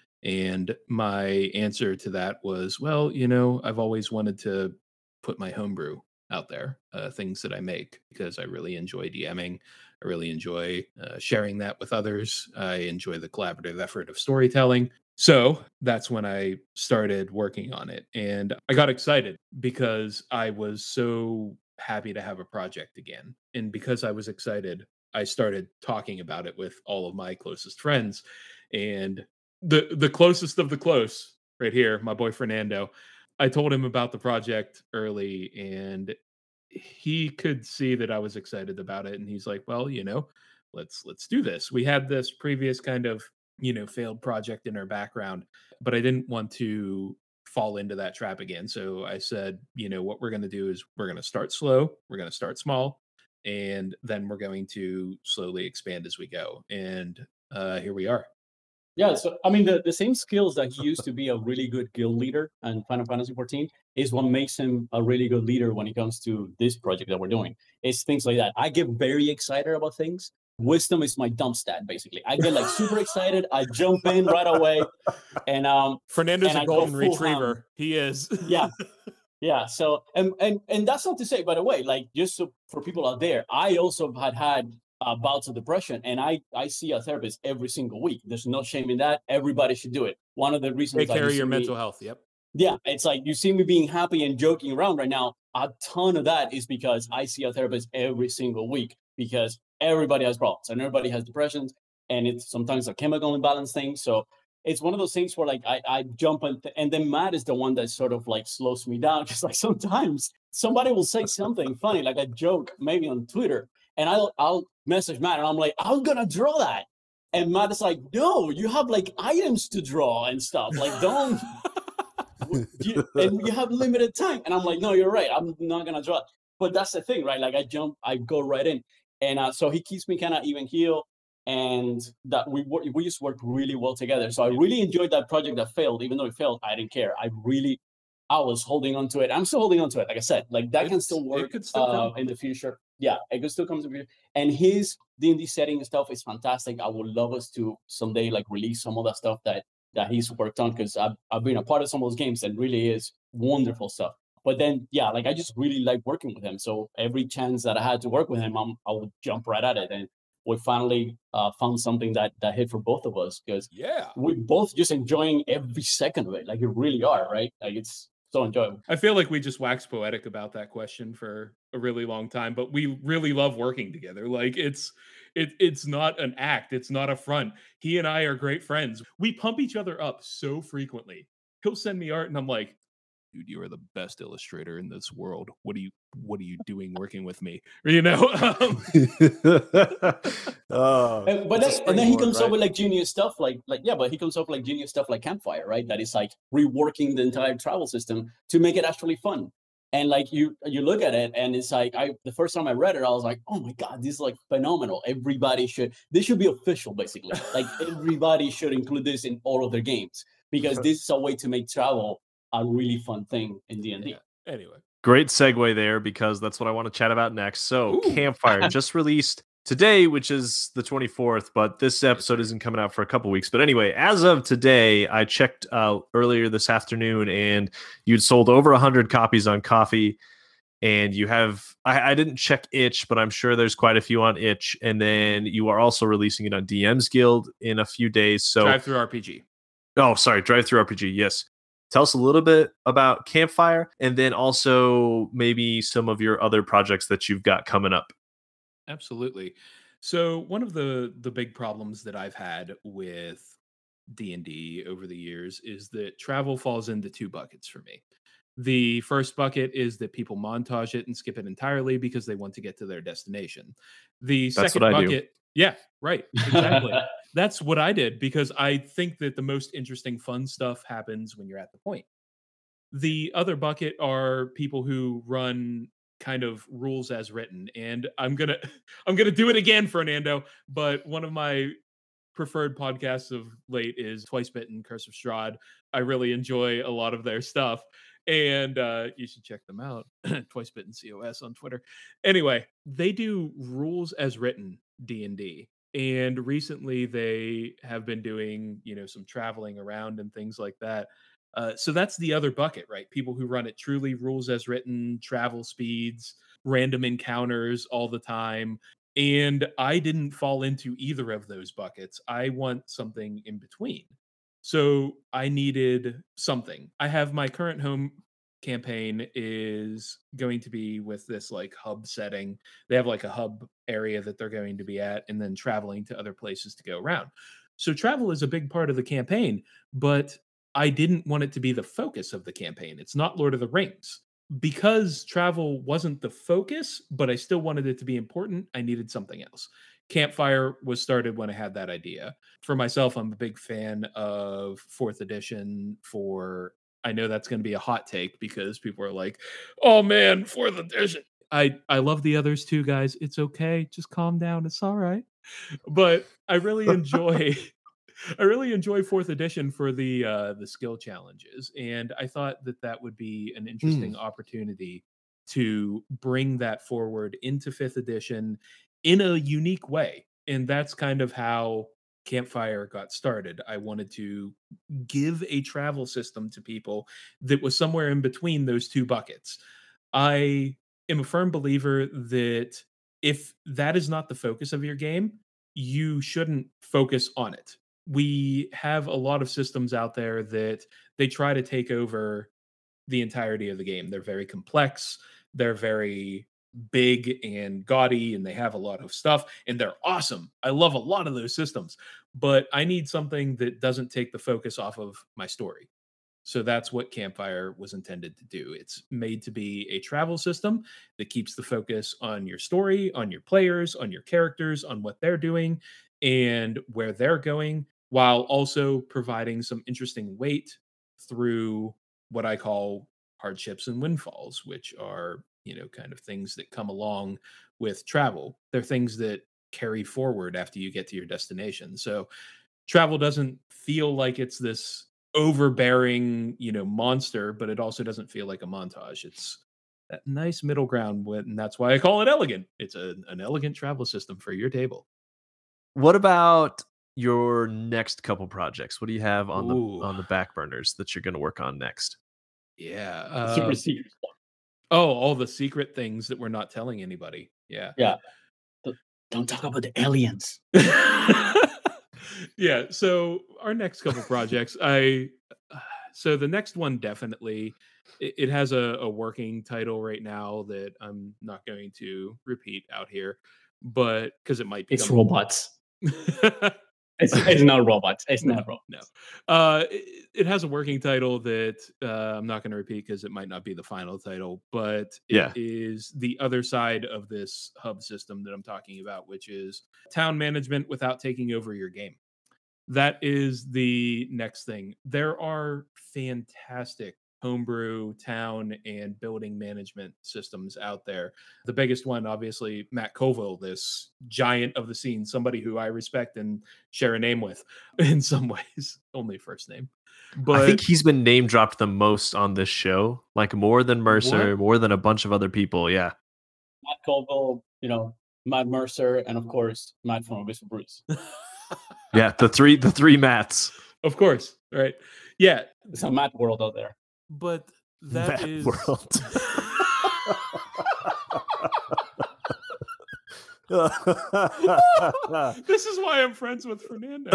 And my answer to that was, well, you know, I've always wanted to put my homebrew out there, uh, things that I make, because I really enjoy DMing. I really enjoy uh, sharing that with others. I enjoy the collaborative effort of storytelling. So that's when I started working on it. And I got excited because I was so happy to have a project again. And because I was excited, I started talking about it with all of my closest friends. And the the closest of the close right here, my boy Fernando, I told him about the project early and he could see that I was excited about it. And he's like, well, you know, let's let's do this. We had this previous kind of, you know, failed project in our background, but I didn't want to fall into that trap again. So I said, you know, what we're going to do is we're going to start slow. We're going to start small, and then we're going to slowly expand as we go. And uh, here we are. Yeah, so I mean, the, the same skills that he used to be a really good guild leader and Final Fantasy fourteen is what makes him a really good leader when it comes to this project that we're doing. It's things like that. I get very excited about things. Wisdom is my dump stat, basically. I get like super excited. I jump in right away. And um Fernando's and a I golden go full retriever. ham. He is. Yeah. Yeah. So and and and that's not to say, by the way, like just so for people out there, I also had had uh, bouts of depression, and I I see a therapist every single week. There's no shame in that. Everybody should do it. One of the reasons Take care you of your see mental me, health. Yep. Yeah, it's like you see me being happy and joking around right now. A ton of that is because I see a therapist every single week because everybody has problems and everybody has depressions. and it's sometimes a chemical imbalance thing. So it's one of those things where like I, I jump and, and then Matt is the one that sort of like slows me down. Because like sometimes somebody will say something funny, like a joke, maybe on Twitter, and I'll I'll message Matt and I'm like, I'm gonna draw that. And Matt is like, no, you have like items to draw and stuff. Like, don't you, and you have limited time. And I'm like, no, you're right. I'm not gonna draw. But that's the thing, right? Like I jump, I go right in. And uh, so he keeps me kind of even keel. And that we work, we just worked really well together. So I really enjoyed that project that failed. Even though it failed, I didn't care. I really, I was holding on to it. I'm still holding on to it. Like I said, like that It's, can still work it could still uh, come. in the future. Yeah, it could still come to the future. And his D and D setting and stuff is fantastic. I would love us to someday like release some of that stuff that that he's worked on, because I've, I've been a part of some of those games and really is wonderful stuff. But then, yeah, like I just really like working with him. So every chance that I had to work with him, I'm, I would jump right at it. And we finally uh, found something that that hit for both of us, because Yeah. we both just enjoying every second of it. Like you really are, right? Like it's so enjoyable. I feel like we just waxed poetic about that question for a really long time, but we really love working together. Like it's it it's not an act, it's not a front. He and I are great friends. We pump each other up so frequently. He'll send me art and I'm like, dude, you are the best illustrator in this world. What are you what are you doing working with me? Or, you know? Um, oh, And, but it's then, a and then he springboard, comes up right? with like genius stuff, like like yeah, but he comes up with like genius stuff like Campfire, right? That is like reworking the entire travel system to make it actually fun. And like you you look at it, and it's like I the first time I read it, I was like, oh my god, this is like phenomenal. Everybody should this should be official, basically. Like everybody should include this in all of their games, because this is a way to make travel a really fun thing in D and D. yeah. Anyway. Great segue there, because that's what I want to chat about next. So, Ooh. Campfire just released today, which is the twenty-fourth, but this episode isn't coming out for a couple weeks. But anyway, as of today, I checked uh, earlier this afternoon, and you'd sold over one hundred copies on Coffee. And you have, I, I didn't check Itch, but I'm sure there's quite a few on Itch. And then you are also releasing it on D M's Guild in a few days. So, Drive Through R P G. oh, sorry, Drive Through R P G, yes. Tell us a little bit about Campfire, and then also maybe some of your other projects that you've got coming up. Absolutely. So one of the the big problems that I've had with D and D over the years is that travel falls into two buckets for me. The first bucket is that people montage it and skip it entirely because they want to get to their destination. The That's second what I do. bucket, yeah, right, exactly. That's what I did, because I think that the most interesting, fun stuff happens when you're at the point. The other bucket are people who run kind of rules as written, and I'm gonna I'm gonna do it again, Fernando. But one of my preferred podcasts of late is Twice Bitten, Curse of Strahd. I really enjoy a lot of their stuff, and uh, you should check them out. Twice Bitten C O S on Twitter. Anyway, they do rules as written D and D. And recently they have been doing, you know, some traveling around and things like that. Uh, so that's the other bucket, right? People who run it truly rules as written, travel speeds, random encounters all the time. And I didn't fall into either of those buckets. I want something in between. So I needed something. I have my current home campaign is going to be with this like hub setting. They have like a hub area that they're going to be at, and then traveling to other places to go around. So travel is a big part of the campaign, but I didn't want it to be the focus of the campaign. It's not Lord of the Rings. Because travel wasn't the focus, but I still wanted it to be important, I needed something else. Campfire was started when I had that idea. For myself, I'm a big fan of fourth edition for I know that's going to be a hot take because people are like, "Oh man, fourth edition." I I love the others too, guys. It's okay. Just calm down. It's all right. But I really enjoy I really enjoy fourth edition for the uh the skill challenges, and I thought that that would be an interesting opportunity to bring that forward into fifth edition in a unique way. And that's kind of how Campfire got started. I wanted to give a travel system to people that was somewhere in between those two buckets. I am a firm believer that if that is not the focus of your game, you shouldn't focus on it. We have a lot of systems out there that they try to take over the entirety of the game. They're very complex. They're very big and gaudy and they have a lot of stuff and they're awesome. I love a lot of those systems, but I need something that doesn't take the focus off of my story. So that's what Campfire was intended to do. It's made to be a travel system that keeps the focus on your story, on your players, on your characters, on what they're doing and where they're going, while also providing some interesting weight through what I call hardships and windfalls, which are, you know, kind of things that come along with travel. They're things that carry forward after you get to your destination. So travel doesn't feel like it's this overbearing, you know, monster, but it also doesn't feel like a montage. It's that nice middle ground, with, and that's why I call it elegant. It's a, an elegant travel system for your table. What about your next couple projects? What do you have on Ooh. the on the back burners that you're going to work on next? Yeah. Super Uh, secret stuff. oh, all the secret things that we're not telling anybody. Yeah. Yeah. Don't talk about the aliens. Yeah. So our next couple projects, I uh, so the next one definitely it, it has a, a working title right now that I'm not going to repeat out here, but because it might be It's robots. It's, it's not robots. It's no, not robots. no. Uh, it, it has a working title that uh, I'm not going to repeat because it might not be the final title, but it Yeah. is the other side of this hub system that I'm talking about, which is town management without taking over your game. That is the next thing. There are fantastic homebrew town and building management systems out there. The biggest one, obviously, Matt Colville, this giant of the scene, somebody who I respect and share a name with in some ways, only first name. But I think he's been name dropped the most on this show, like more than Mercer, What? more than a bunch of other people. Yeah. Matt Colville, you know, Matt Mercer, and of course, Matt from Abyssal Bruce. Yeah, the three the three Matts. of course, right? Yeah, It's a Matt world out there. but that Matt is world. This is why I'm friends with Fernando.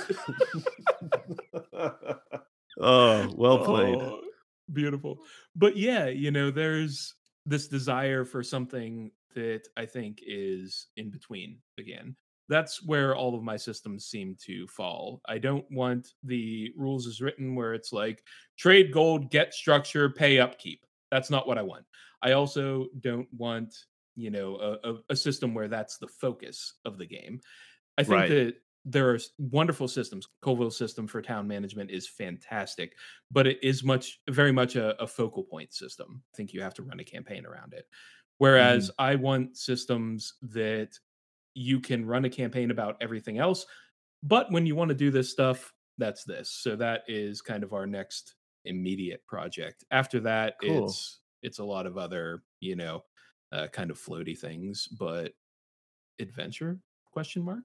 Oh, well played. Oh, beautiful. But yeah, you know, there's this desire for something that I think is in between again. That's where all of my systems seem to fall. I don't want the rules as written where it's like trade gold, get structure, pay upkeep. That's not what I want. I also don't want, you know, a, a, a system where that's the focus of the game. I think Right. that there are s- wonderful systems. Colville's system for town management is fantastic, but it is much, very much a, a focal point system. I think you have to run a campaign around it. Whereas I want systems that you can run a campaign about everything else, but when you want to do this stuff, that's this. So that is kind of our next immediate project. After that, Cool. it's it's a lot of other, you know, uh, kind of floaty things, but adventure question mark.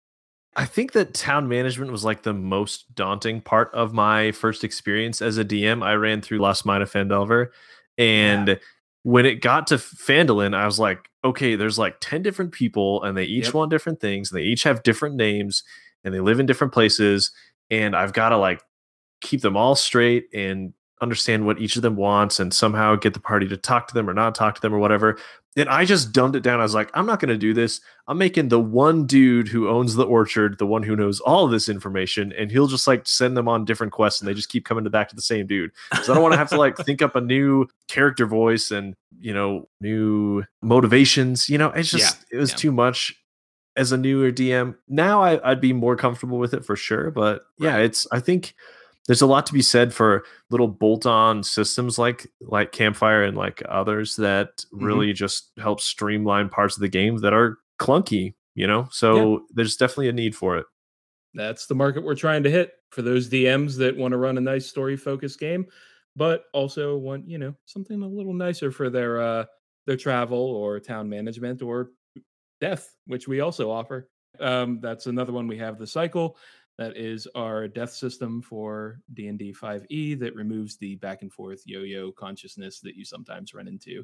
I think that town management was like the most daunting part of my first experience as a D M. I ran through Lost Mine of Phandelver, and when it got to Phandalin, I was like, okay, there's like ten different people, and they each Yep. want different things, and they each have different names, and they live in different places, and I've got to like keep them all straight and understand what each of them wants and somehow get the party to talk to them or not talk to them or whatever. And I just dumbed it down. I was like, I'm not going to do this. I'm making the one dude who owns the orchard, the one who knows all of this information, and he'll just like send them on different quests and they just keep coming back to the same dude. So I don't want to have to like think up a new character voice and, you know, new motivations. You know, it's just, it was yeah. too much as a newer D M. Now I, I'd be more comfortable with it for sure. But yeah, it's, I think there's a lot to be said for little bolt-on systems like like Campfire and like others that really just help streamline parts of the game that are clunky, you know? So there's definitely a need for it. That's the market we're trying to hit for those D Ms that want to run a nice story-focused game, but also want, you know, something a little nicer for their uh their travel or town management or death, which we also offer. Um, that's another one. We have the cycle. That is our death system for D and D five E that removes the back and forth yo-yo consciousness that you sometimes run into.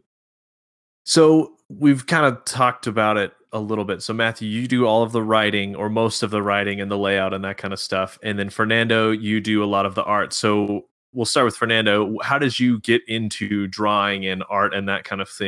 So we've kind of talked about it a little bit. So Matthew, you do all of the writing or most of the writing and the layout and that kind of stuff. And then Fernando, you do a lot of the art. So we'll start with Fernando. How did you get into drawing and art and that kind of thing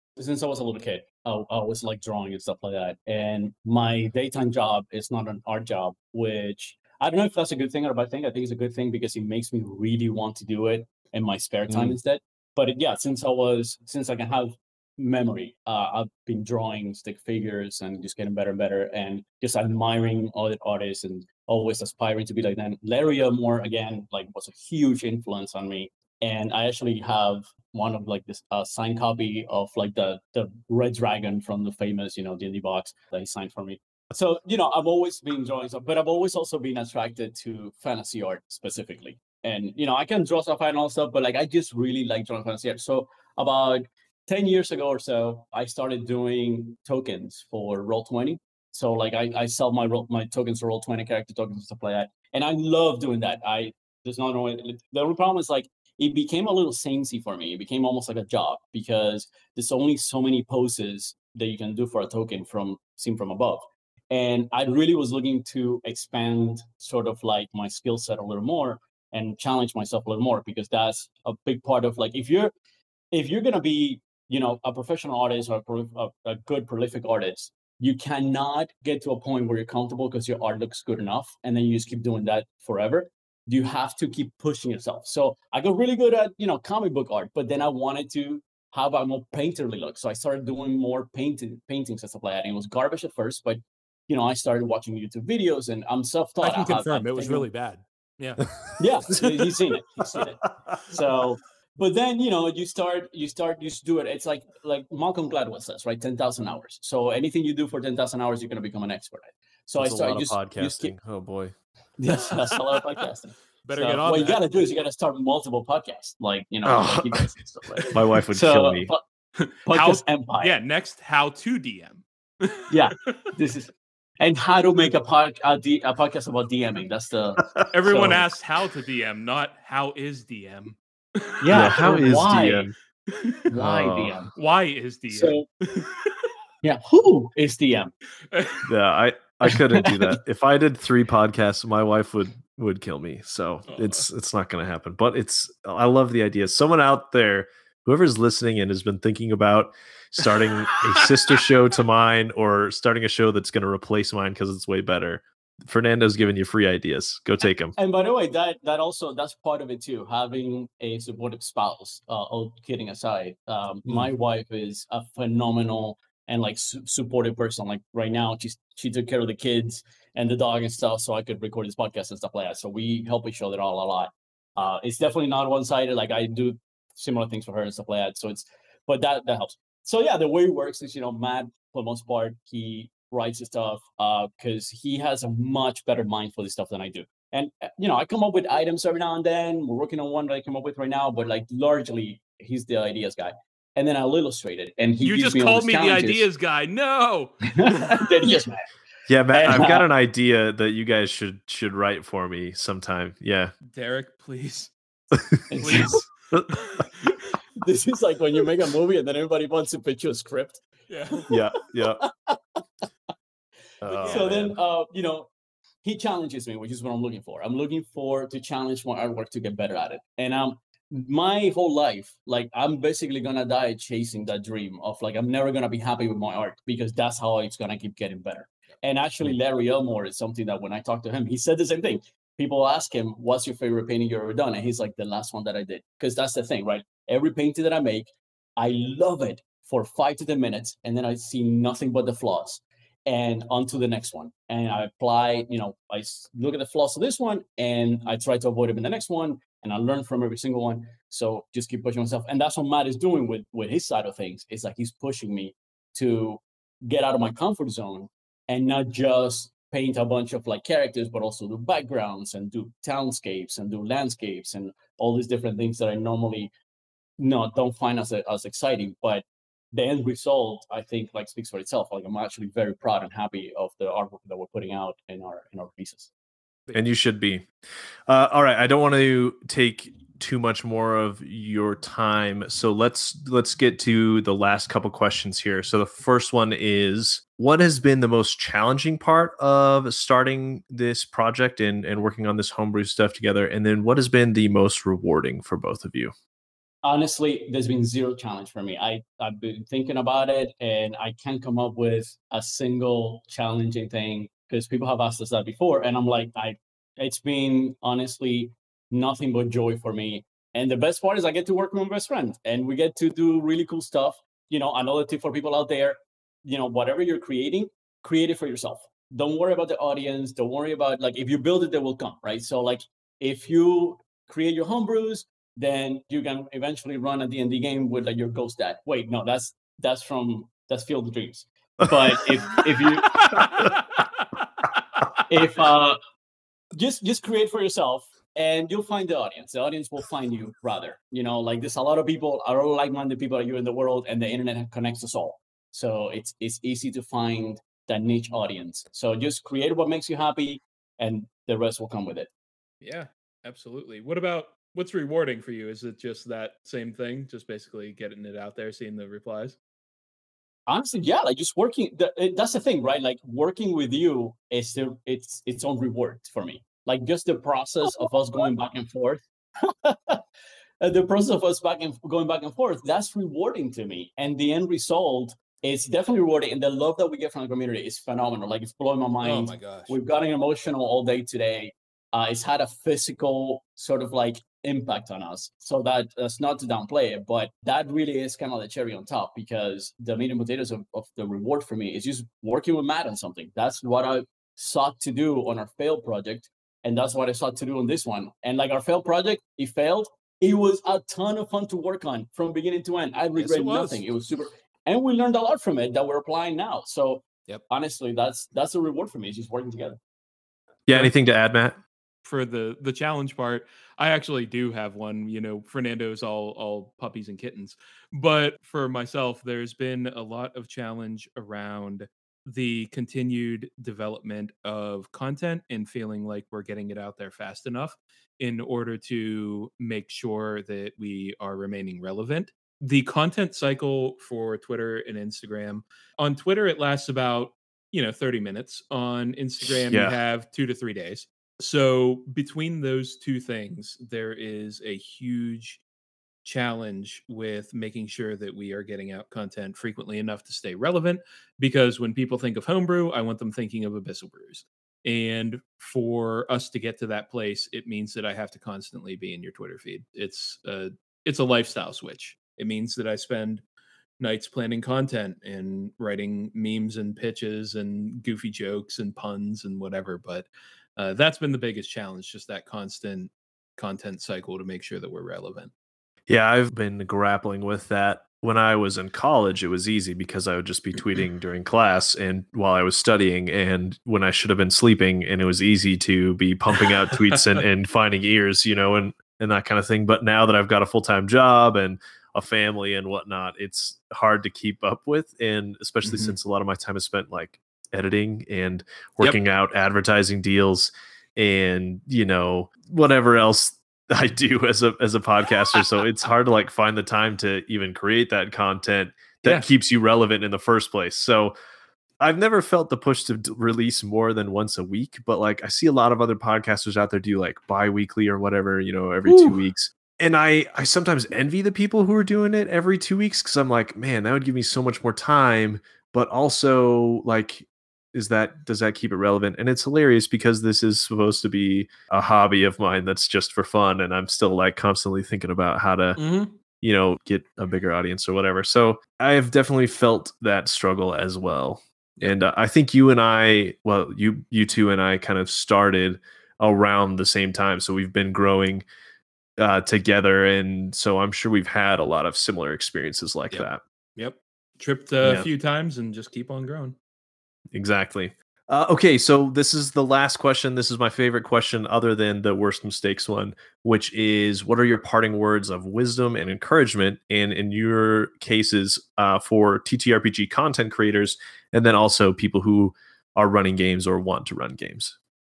since I was a little kid, I, I was like drawing and stuff like that. And my daytime job is not an art job, which I don't know if that's a good thing or a bad thing. I think it's a good thing because it makes me really want to do it in my spare time Mm. instead. But it, yeah, since I was, since I can have memory, uh, I've been drawing stick figures and just getting better and better and just admiring other artists and always aspiring to be like them. Larry Elmore, again, like was a huge influence on me. And I actually have one of like this uh, signed copy of like the the Red Dragon from the famous, you know, D and D box that he signed for me. So, you know, I've always been drawing stuff, but I've always also been attracted to fantasy art specifically. And, you know, I can draw stuff and all stuff, but like I just really like drawing fantasy art. So about ten years ago or so, I started doing tokens for Roll twenty. So like I, I sell my roll, my tokens for Roll twenty, character tokens and stuff like that. And I love doing that. I there's not only the only problem is like it became a little samey for me. It became almost like a job because there's only so many poses that you can do for a token from seen from above. And I really was looking to expand sort of like my skill set a little more and challenge myself a little more because that's a big part of like if you're if you're gonna be you know a professional artist or a, prol- a, a good prolific artist, you cannot get to a point where you're comfortable because your art looks good enough and then you just keep doing that forever. You have to keep pushing yourself. So I got really good at, you know, comic book art, but then I wanted to have a more painterly look. So I started doing more painting, paintings and stuff like that. And it was garbage at first, but, you know, I started watching YouTube videos and I'm self-taught. I can have- confirm I've it was taken- really bad. Yeah. Yeah, he's seen it. He's seen it. So, but then, you know, you start, you start, you just do it. It's like, like Malcolm Gladwell says, right? ten thousand hours. So anything you do for ten thousand hours, you're going to become an expert at. So That's I a started lot of just, podcasting. just keep, Oh boy. yes, that's a lot of podcasting. Better So get on what that. you got to do is you got to start multiple podcasts, like, you know, Oh. like you guys and stuff like that. My wife would So, kill me. po- podcast empire. Yeah, next, how to D M. Yeah. This is, and how to make a, pod, a, D, a podcast about DMing. That's the, Everyone So- asks how to D M, not how is D M. yeah, how or is why, D M? why Oh. D M? Why is D M? So, yeah, who is D M? Yeah, I I couldn't do that. If I did three podcasts, my wife would would kill me. So Aw. it's it's not going to happen. But it's I love the idea. Someone out there, whoever's listening and has been thinking about starting a sister show to mine or starting a show that's going to replace mine because it's way better. Fernando's giving you free ideas. Go take them. And by the way, that that also that's part of it too. Having a supportive spouse. Uh, all kidding aside, um, my wife is a phenomenal and like su- supportive person. Like right now, she's she took care of the kids and the dog and stuff, so I could record this podcast and stuff like that. So we help each other all a lot. Uh, it's definitely not one sided. Like I do similar things for her and stuff like that. So it's but that that helps. So yeah, the way it works is you know Matt for the most part he writes his stuff uh because he has a much better mind for this stuff than I do. And uh, you know, I come up with items every now and then. We're working on one that I come up with right now, but like largely he's the ideas guy. And then I'll illustrate it. And he You gives just me all called these me the challenges. ideas guy. No. Then yes, man. Yeah, Matt, And, I've got uh, an idea that you guys should should write for me sometime. Yeah. Derek, please. It's- Please. This is like when you make a movie and then everybody wants to pitch you a script. Yeah. Yeah. Yeah. Oh, so man. then uh you know he challenges me, which is what I'm looking for. I'm looking for to challenge my artwork to get better at it. And um my whole life, like I'm basically gonna die chasing that dream of like I'm never gonna be happy with my art because that's how it's gonna keep getting better. And actually Larry Elmore is something that when I talked to him, he said the same thing. People ask him, what's your favorite painting you've ever done? And he's like, the last one that I did. Because that's the thing, right? Every painting that I make, I love it for five to ten minutes, and then I see nothing but the flaws. And on to the next one. And I apply, you know, I s- look at the flaws of this one and I try to avoid them in the next one. And I learn from every single one. So just keep pushing myself. And that's what Matt is doing with, with his side of things. It's like he's pushing me to get out of my comfort zone and not just paint a bunch of like characters, but also do backgrounds and do townscapes and do landscapes and all these different things that I normally no don't find as as exciting. But the end result, I think, like speaks for itself. Like I'm actually very proud and happy of the artwork that we're putting out in our in our pieces. And you should be. Uh, all right, I don't want to take too much more of your time, so let's let's get to the last couple questions here. So the first one is, what has been the most challenging part of starting this project and and working on this homebrew stuff together? And then what has been the most rewarding for both of you? Honestly, there's been zero challenge for me. I, I've been thinking about it and I can't come up with a single challenging thing because people have asked us that before. And I'm like, I, it's been honestly nothing but joy for me. And the best part is I get to work with my best friend and we get to do really cool stuff. You know, another tip for people out there, you know, whatever you're creating, create it for yourself. Don't worry about the audience. Don't worry about, like, if you build it, they will come, right? So like if you create your homebrews, then you can eventually run a D and D game with like your ghost dad. Wait, no, that's that's from that's Field of Dreams. But if if you if uh just just create for yourself and you'll find the audience. The audience will find you rather. You know, like there's a lot of people, a lot of like-minded people that you're in the world, and the internet connects us all. So it's it's easy to find that niche audience. So just create what makes you happy and the rest will come with it. Yeah, absolutely. What about what's rewarding for you? Is it just that same thing, just basically getting it out there, seeing the replies? Honestly, yeah, like just working. The, it, that's the thing, right? Like working with you is the, it's its own reward for me. Like just the process of us going back and forth, the process of us back and going back and forth, that's rewarding to me. And the end result is definitely rewarding. And the love that we get from the community is phenomenal. Like it's blowing my mind. Oh my gosh, we've gotten emotional all day today. Uh, it's had a physical sort of like impact on us. So that that's not to downplay it, but that really is kind of the cherry on top because the meat and potatoes of, of the reward for me is just working with Matt on something. That's what I sought to do on our failed project. And that's what I sought to do on this one. And like our failed project, it failed. It was a ton of fun to work on from beginning to end. I regret yes, it nothing. It was super. And we learned a lot from it that we're applying now. So yep. honestly, that's that's a reward for me. It's just working together. Yeah, anything to add, Matt? For the the challenge part, I actually do have one. You know, Fernando's all all puppies and kittens, but for myself, there's been a lot of challenge around the continued development of content and feeling like we're getting it out there fast enough in order to make sure that we are remaining relevant. The content cycle for Twitter and Instagram, on Twitter it lasts about you know thirty minutes. On Instagram yeah. you have two to three days. So between those two things, there is a huge challenge with making sure that we are getting out content frequently enough to stay relevant. Because when people think of homebrew, I want them thinking of Abyssal Brews. And for us to get to that place, it means that I have to constantly be in your Twitter feed. It's a, it's a lifestyle switch. It means that I spend nights planning content and writing memes and pitches and goofy jokes and puns and whatever. But Uh, that's been the biggest challenge, just that constant content cycle to make sure that we're relevant. Yeah, I've been grappling with that. When I was in college, it was easy because I would just be tweeting during class and while I was studying and when I should have been sleeping, and it was easy to be pumping out tweets and, and finding ears, you know, and, and that kind of thing. But now that I've got a full-time job and a family and whatnot, it's hard to keep up with. And especially mm-hmm. since a lot of my time is spent like editing and working yep. out advertising deals and you know whatever else I do as a as a podcaster. So it's hard to like find the time to even create that content that yeah. keeps you relevant in the first place. So I've never felt the push to d- release more than once a week, but like I see a lot of other podcasters out there do like bi-weekly or whatever, you know, every Ooh. two weeks. And I, I sometimes envy the people who are doing it every two weeks because I'm like, man, that would give me so much more time. But also like, is that does that keep it relevant? And it's hilarious because this is supposed to be a hobby of mine that's just for fun, and I'm still like constantly thinking about how to mm-hmm. you know get a bigger audience or whatever. So I have definitely felt that struggle as well. And uh, I think you and I, well, you you two and I kind of started around the same time, so we've been growing uh, together, and so I'm sure we've had a lot of similar experiences like yep. that. Yep, tripped a yeah. few times and just keep on growing. Exactly. Uh, okay, so this is the last question. This is my favorite question other than the worst mistakes one, which is what are your parting words of wisdom and encouragement, and in your cases uh, for T T R P G content creators, and then also people who are running games or want to run games?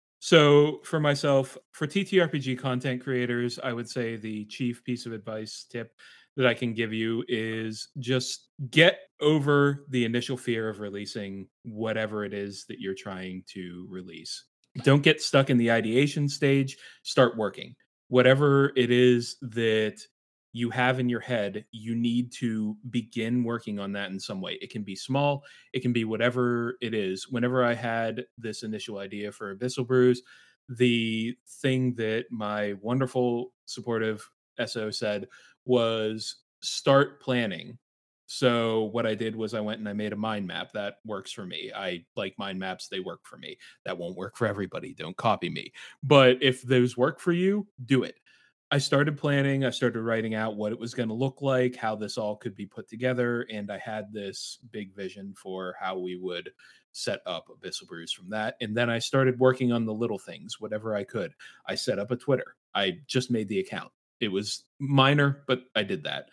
So for myself, for T T R P G content creators, I would say the chief piece of advice tip that I can give you is just get over the initial fear of releasing whatever it is that you're trying to release. Don't get stuck in the ideation stage. Start working. Whatever it is that you have in your head, you need to begin working on that in some way. It can be small, it can be whatever it is. Whenever I had this initial idea for Abyssal Brews, the thing that my wonderful, supportive S O said was start planning. So what I did was I went and I made a mind map that works for me. I like mind maps, they work for me. That won't work for everybody. Don't copy me. But if those work for you, do it. I started planning, I started writing out what it was going to look like, how this all could be put together, and I had this big vision for how we would set up Abyssal Brews from that. And then I started working on the little things, whatever I could. I set up a Twitter. I just made the account. It was minor, but I did that.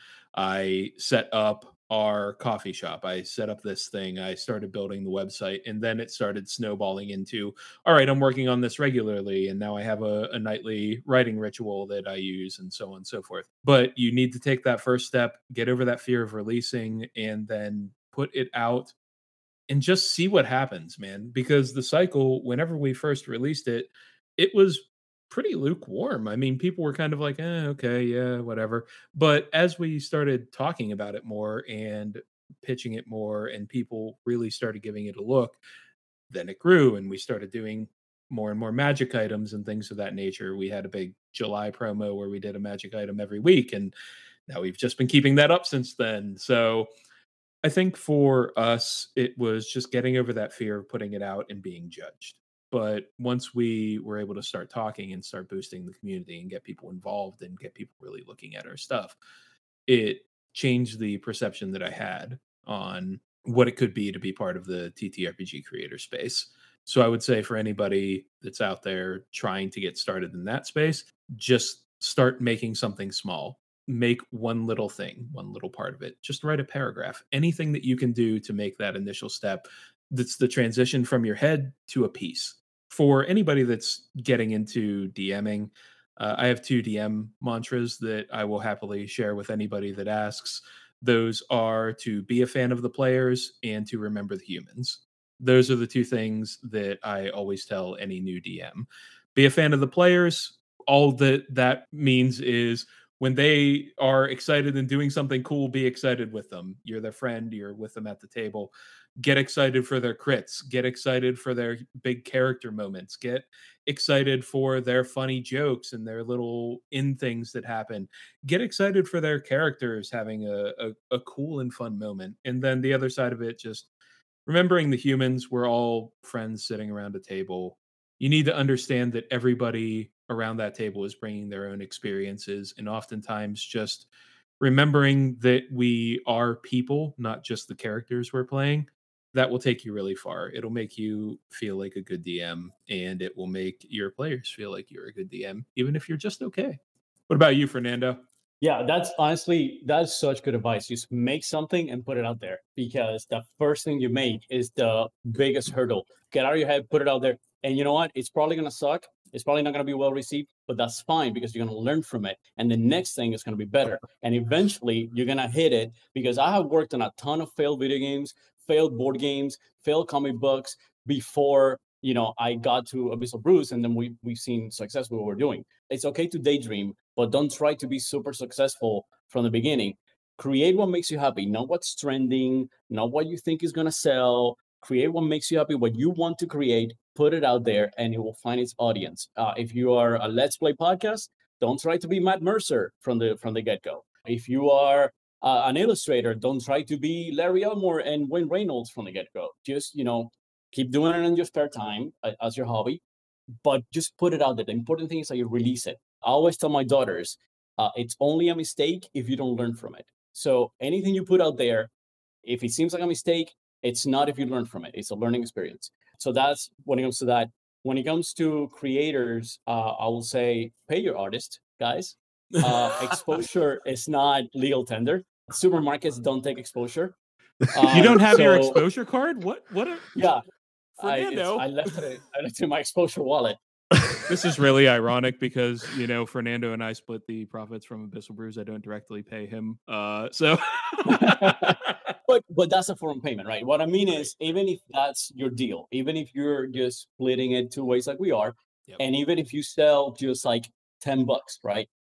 I set up our coffee shop. I set up this thing. I started building the website, and then it started snowballing into, all right, I'm working on this regularly, and now I have a, a nightly writing ritual that I use, and so on and so forth. But you need to take that first step, get over that fear of releasing, and then put it out and just see what happens, man. Because the cycle, whenever we first released it, it was pretty lukewarm. I mean, people were kind of like, eh, okay, yeah, whatever. But as we started talking about it more and pitching it more, and people really started giving it a look, then it grew, and we started doing more and more magic items and things of that nature. We had a big July promo where we did a magic item every week, and now we've just been keeping that up since then. So I think for us, it was just getting over that fear of putting it out and being judged. But once we were able to start talking and start boosting the community and get people involved and get people really looking at our stuff, it changed the perception that I had on what it could be to be part of the T T R P G creator space. So I would say for anybody that's out there trying to get started in that space, just start making something small. Make one little thing, one little part of it. Just write a paragraph. Anything that you can do to make that initial step, that's the transition from your head to a piece. For anybody that's getting into DMing, uh, I have two D M mantras that I will happily share with anybody that asks. Those are to be a fan of the players and to remember the humans. Those are the two things that I always tell any new D M. Be a fan of the players. All that that means is when they are excited and doing something cool, be excited with them. You're their friend. You're with them at the table. Get excited for their crits. Get excited for their big character moments. Get excited for their funny jokes and their little in things that happen. Get excited for their characters having a, a, a cool and fun moment. And then the other side of it, just remembering the humans. We're all friends sitting around a table. You need to understand that everybody around that table is bringing their own experiences, and oftentimes just remembering that we are people, not just the characters we're playing. That will take you really far. It'll make you feel like a good D M, and it will make your players feel like you're a good D M, even if you're just okay. What about you, Fernando? Yeah, that's honestly, that's such good advice. Just make something and put it out there, because the first thing you make is the biggest hurdle. Get out of your head, put it out there. And you know what? It's probably going to suck. It's probably not going to be well received, but that's fine, because you're going to learn from it. And the next thing is going to be better. And eventually you're going to hit it, because I have worked on a ton of failed video games, failed board games, failed comic books before, you know, I got to Abyssal Brews, and then we, we've seen success with what we're doing. It's okay to daydream, but don't try to be super successful from the beginning. Create what makes you happy, not what's trending, not what you think is going to sell. Create what makes you happy, what you want to create, put it out there, and it will find its audience. Uh, if you are a Let's Play podcast, don't try to be Matt Mercer from the from the get-go. If you are uh, an illustrator, don't try to be Larry Elmore and Wayne Reynolds from the get-go. Just, you know, keep doing it in your spare time uh, as your hobby, but just put it out there. The important thing is that you release it. I always tell my daughters, uh, it's only a mistake if you don't learn from it. So anything you put out there, if it seems like a mistake, it's not if you learn from it. It's a learning experience. So that's when it comes to that. When it comes to creators, uh, I will say, pay your artist, guys. Uh, exposure is not legal tender. Supermarkets don't take exposure. Um, you don't have so, your exposure card? What? What? A, yeah. Fernando. I, I left it. I left it in my exposure wallet. This is really ironic because, you know, Fernando and I split the profits from Abyssal Brews. I don't directly pay him. Uh, so, but but that's a form of payment, right? What I mean is, even if that's your deal, even if you're just splitting it two ways like we are, yep. And even if you sell just like ten bucks, right?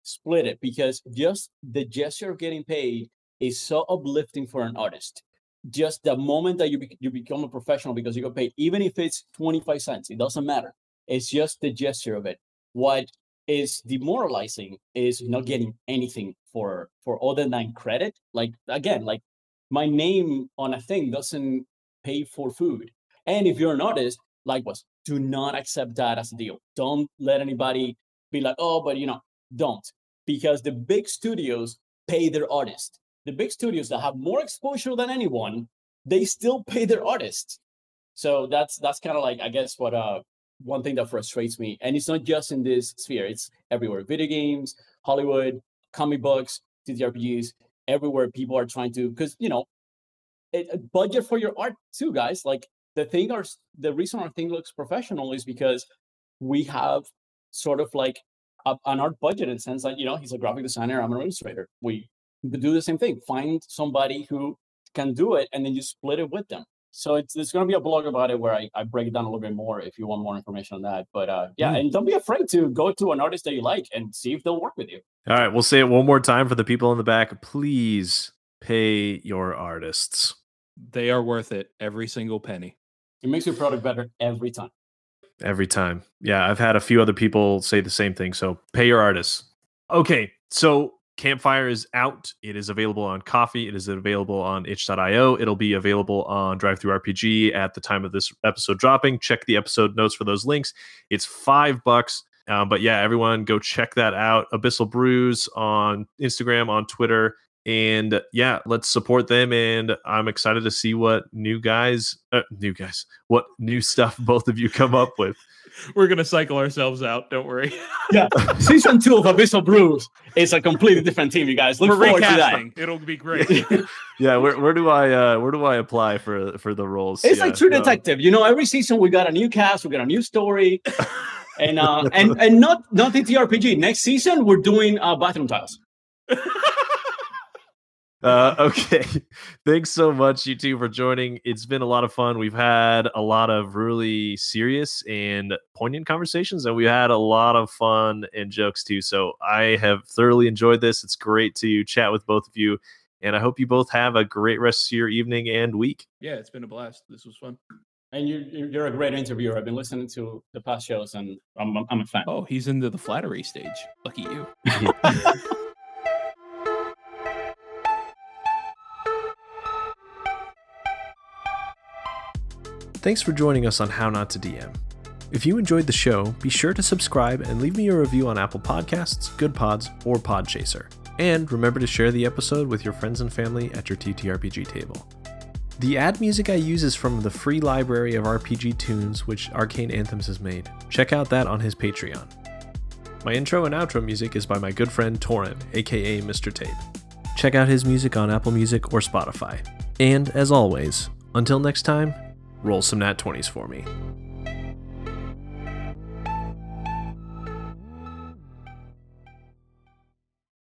split it, because just the gesture of getting paid is so uplifting for an artist. Just the moment that you be, you become a professional because you get paid, even if it's twenty-five cents, it doesn't matter. It's just the gesture of it. What is demoralizing is not getting anything for for other than credit. Like, again, like my name on a thing doesn't pay for food. And if you're an artist, likewise, do not accept that as a deal. Don't let anybody be like, oh, but you know, don't. Because the big studios pay their artists. The big studios that have more exposure than anyone, they still pay their artists. So that's that's kind of like, I guess, what uh one thing that frustrates me. And it's not just in this sphere, it's everywhere. Video games, Hollywood, comic books, T T R P Gs, everywhere people are trying to, because, you know, it, a budget for your art too, guys. Like the thing are, the reason our thing looks professional is because we have sort of like a, an art budget in the sense that, you know, he's a graphic designer, I'm an illustrator. We do the same thing. Find somebody who can do it and then you split it with them. So it's there's going to be a blog about it where I, I break it down a little bit more if you want more information on that. But uh, yeah, mm. and don't be afraid to go to an artist that you like and see if they'll work with you. All right, we'll say it one more time for the people in the back. Please pay your artists. They are worth it, every single penny. It makes your product better every time. Every time. Yeah, I've had a few other people say the same thing. So pay your artists. Okay, so Campfire is out. It is available on Coffee. It is available on itch dot io. It'll be available on DriveThruRPG at the time of this episode dropping. Check the episode notes for those links. It's five bucks. Um, but yeah, everyone go check that out. Abyssal Brews on Instagram, on Twitter. And yeah, let's support them. And I'm excited to see what new guys, uh, new guys, what new stuff both of you come up with. We're going to cycle ourselves out. Don't worry. Yeah. Season two of Abyssal Brews is a completely different team, you guys. Look We're forward recasting. to that. It'll be great. Yeah. Where, where do I, uh, where do I apply for, for the roles? It's yeah, like True no. Detective. You know, every season we got a new cast, we got a new story. and, uh, and, and not, not T T R P G. Next season, we're doing uh, bathroom tiles. Uh, okay. Thanks so much, you two, for joining. It's been a lot of fun. We've had a lot of really serious and poignant conversations, and we had a lot of fun and jokes too. So I have thoroughly enjoyed this. It's great to chat with both of you, and I hope you both have a great rest of your evening and week. Yeah, it's been a blast. This was fun. And you, you're a great interviewer. I've been listening to the past shows, and I'm, I'm a fan. Oh, he's into the flattery stage. Lucky you. Thanks for joining us on How Not to D M. If you enjoyed the show, be sure to subscribe and leave me a review on Apple Podcasts, Good Pods, or Podchaser. And remember to share the episode with your friends and family at your T T R P G table. The ad music I use is from the free library of R P G tunes which Arcane Anthems has made. Check out that on his Patreon. My intro and outro music is by my good friend Torin, aka Mister Tape. Check out his music on Apple Music or Spotify. And as always, until next time, roll some nat twenties for me.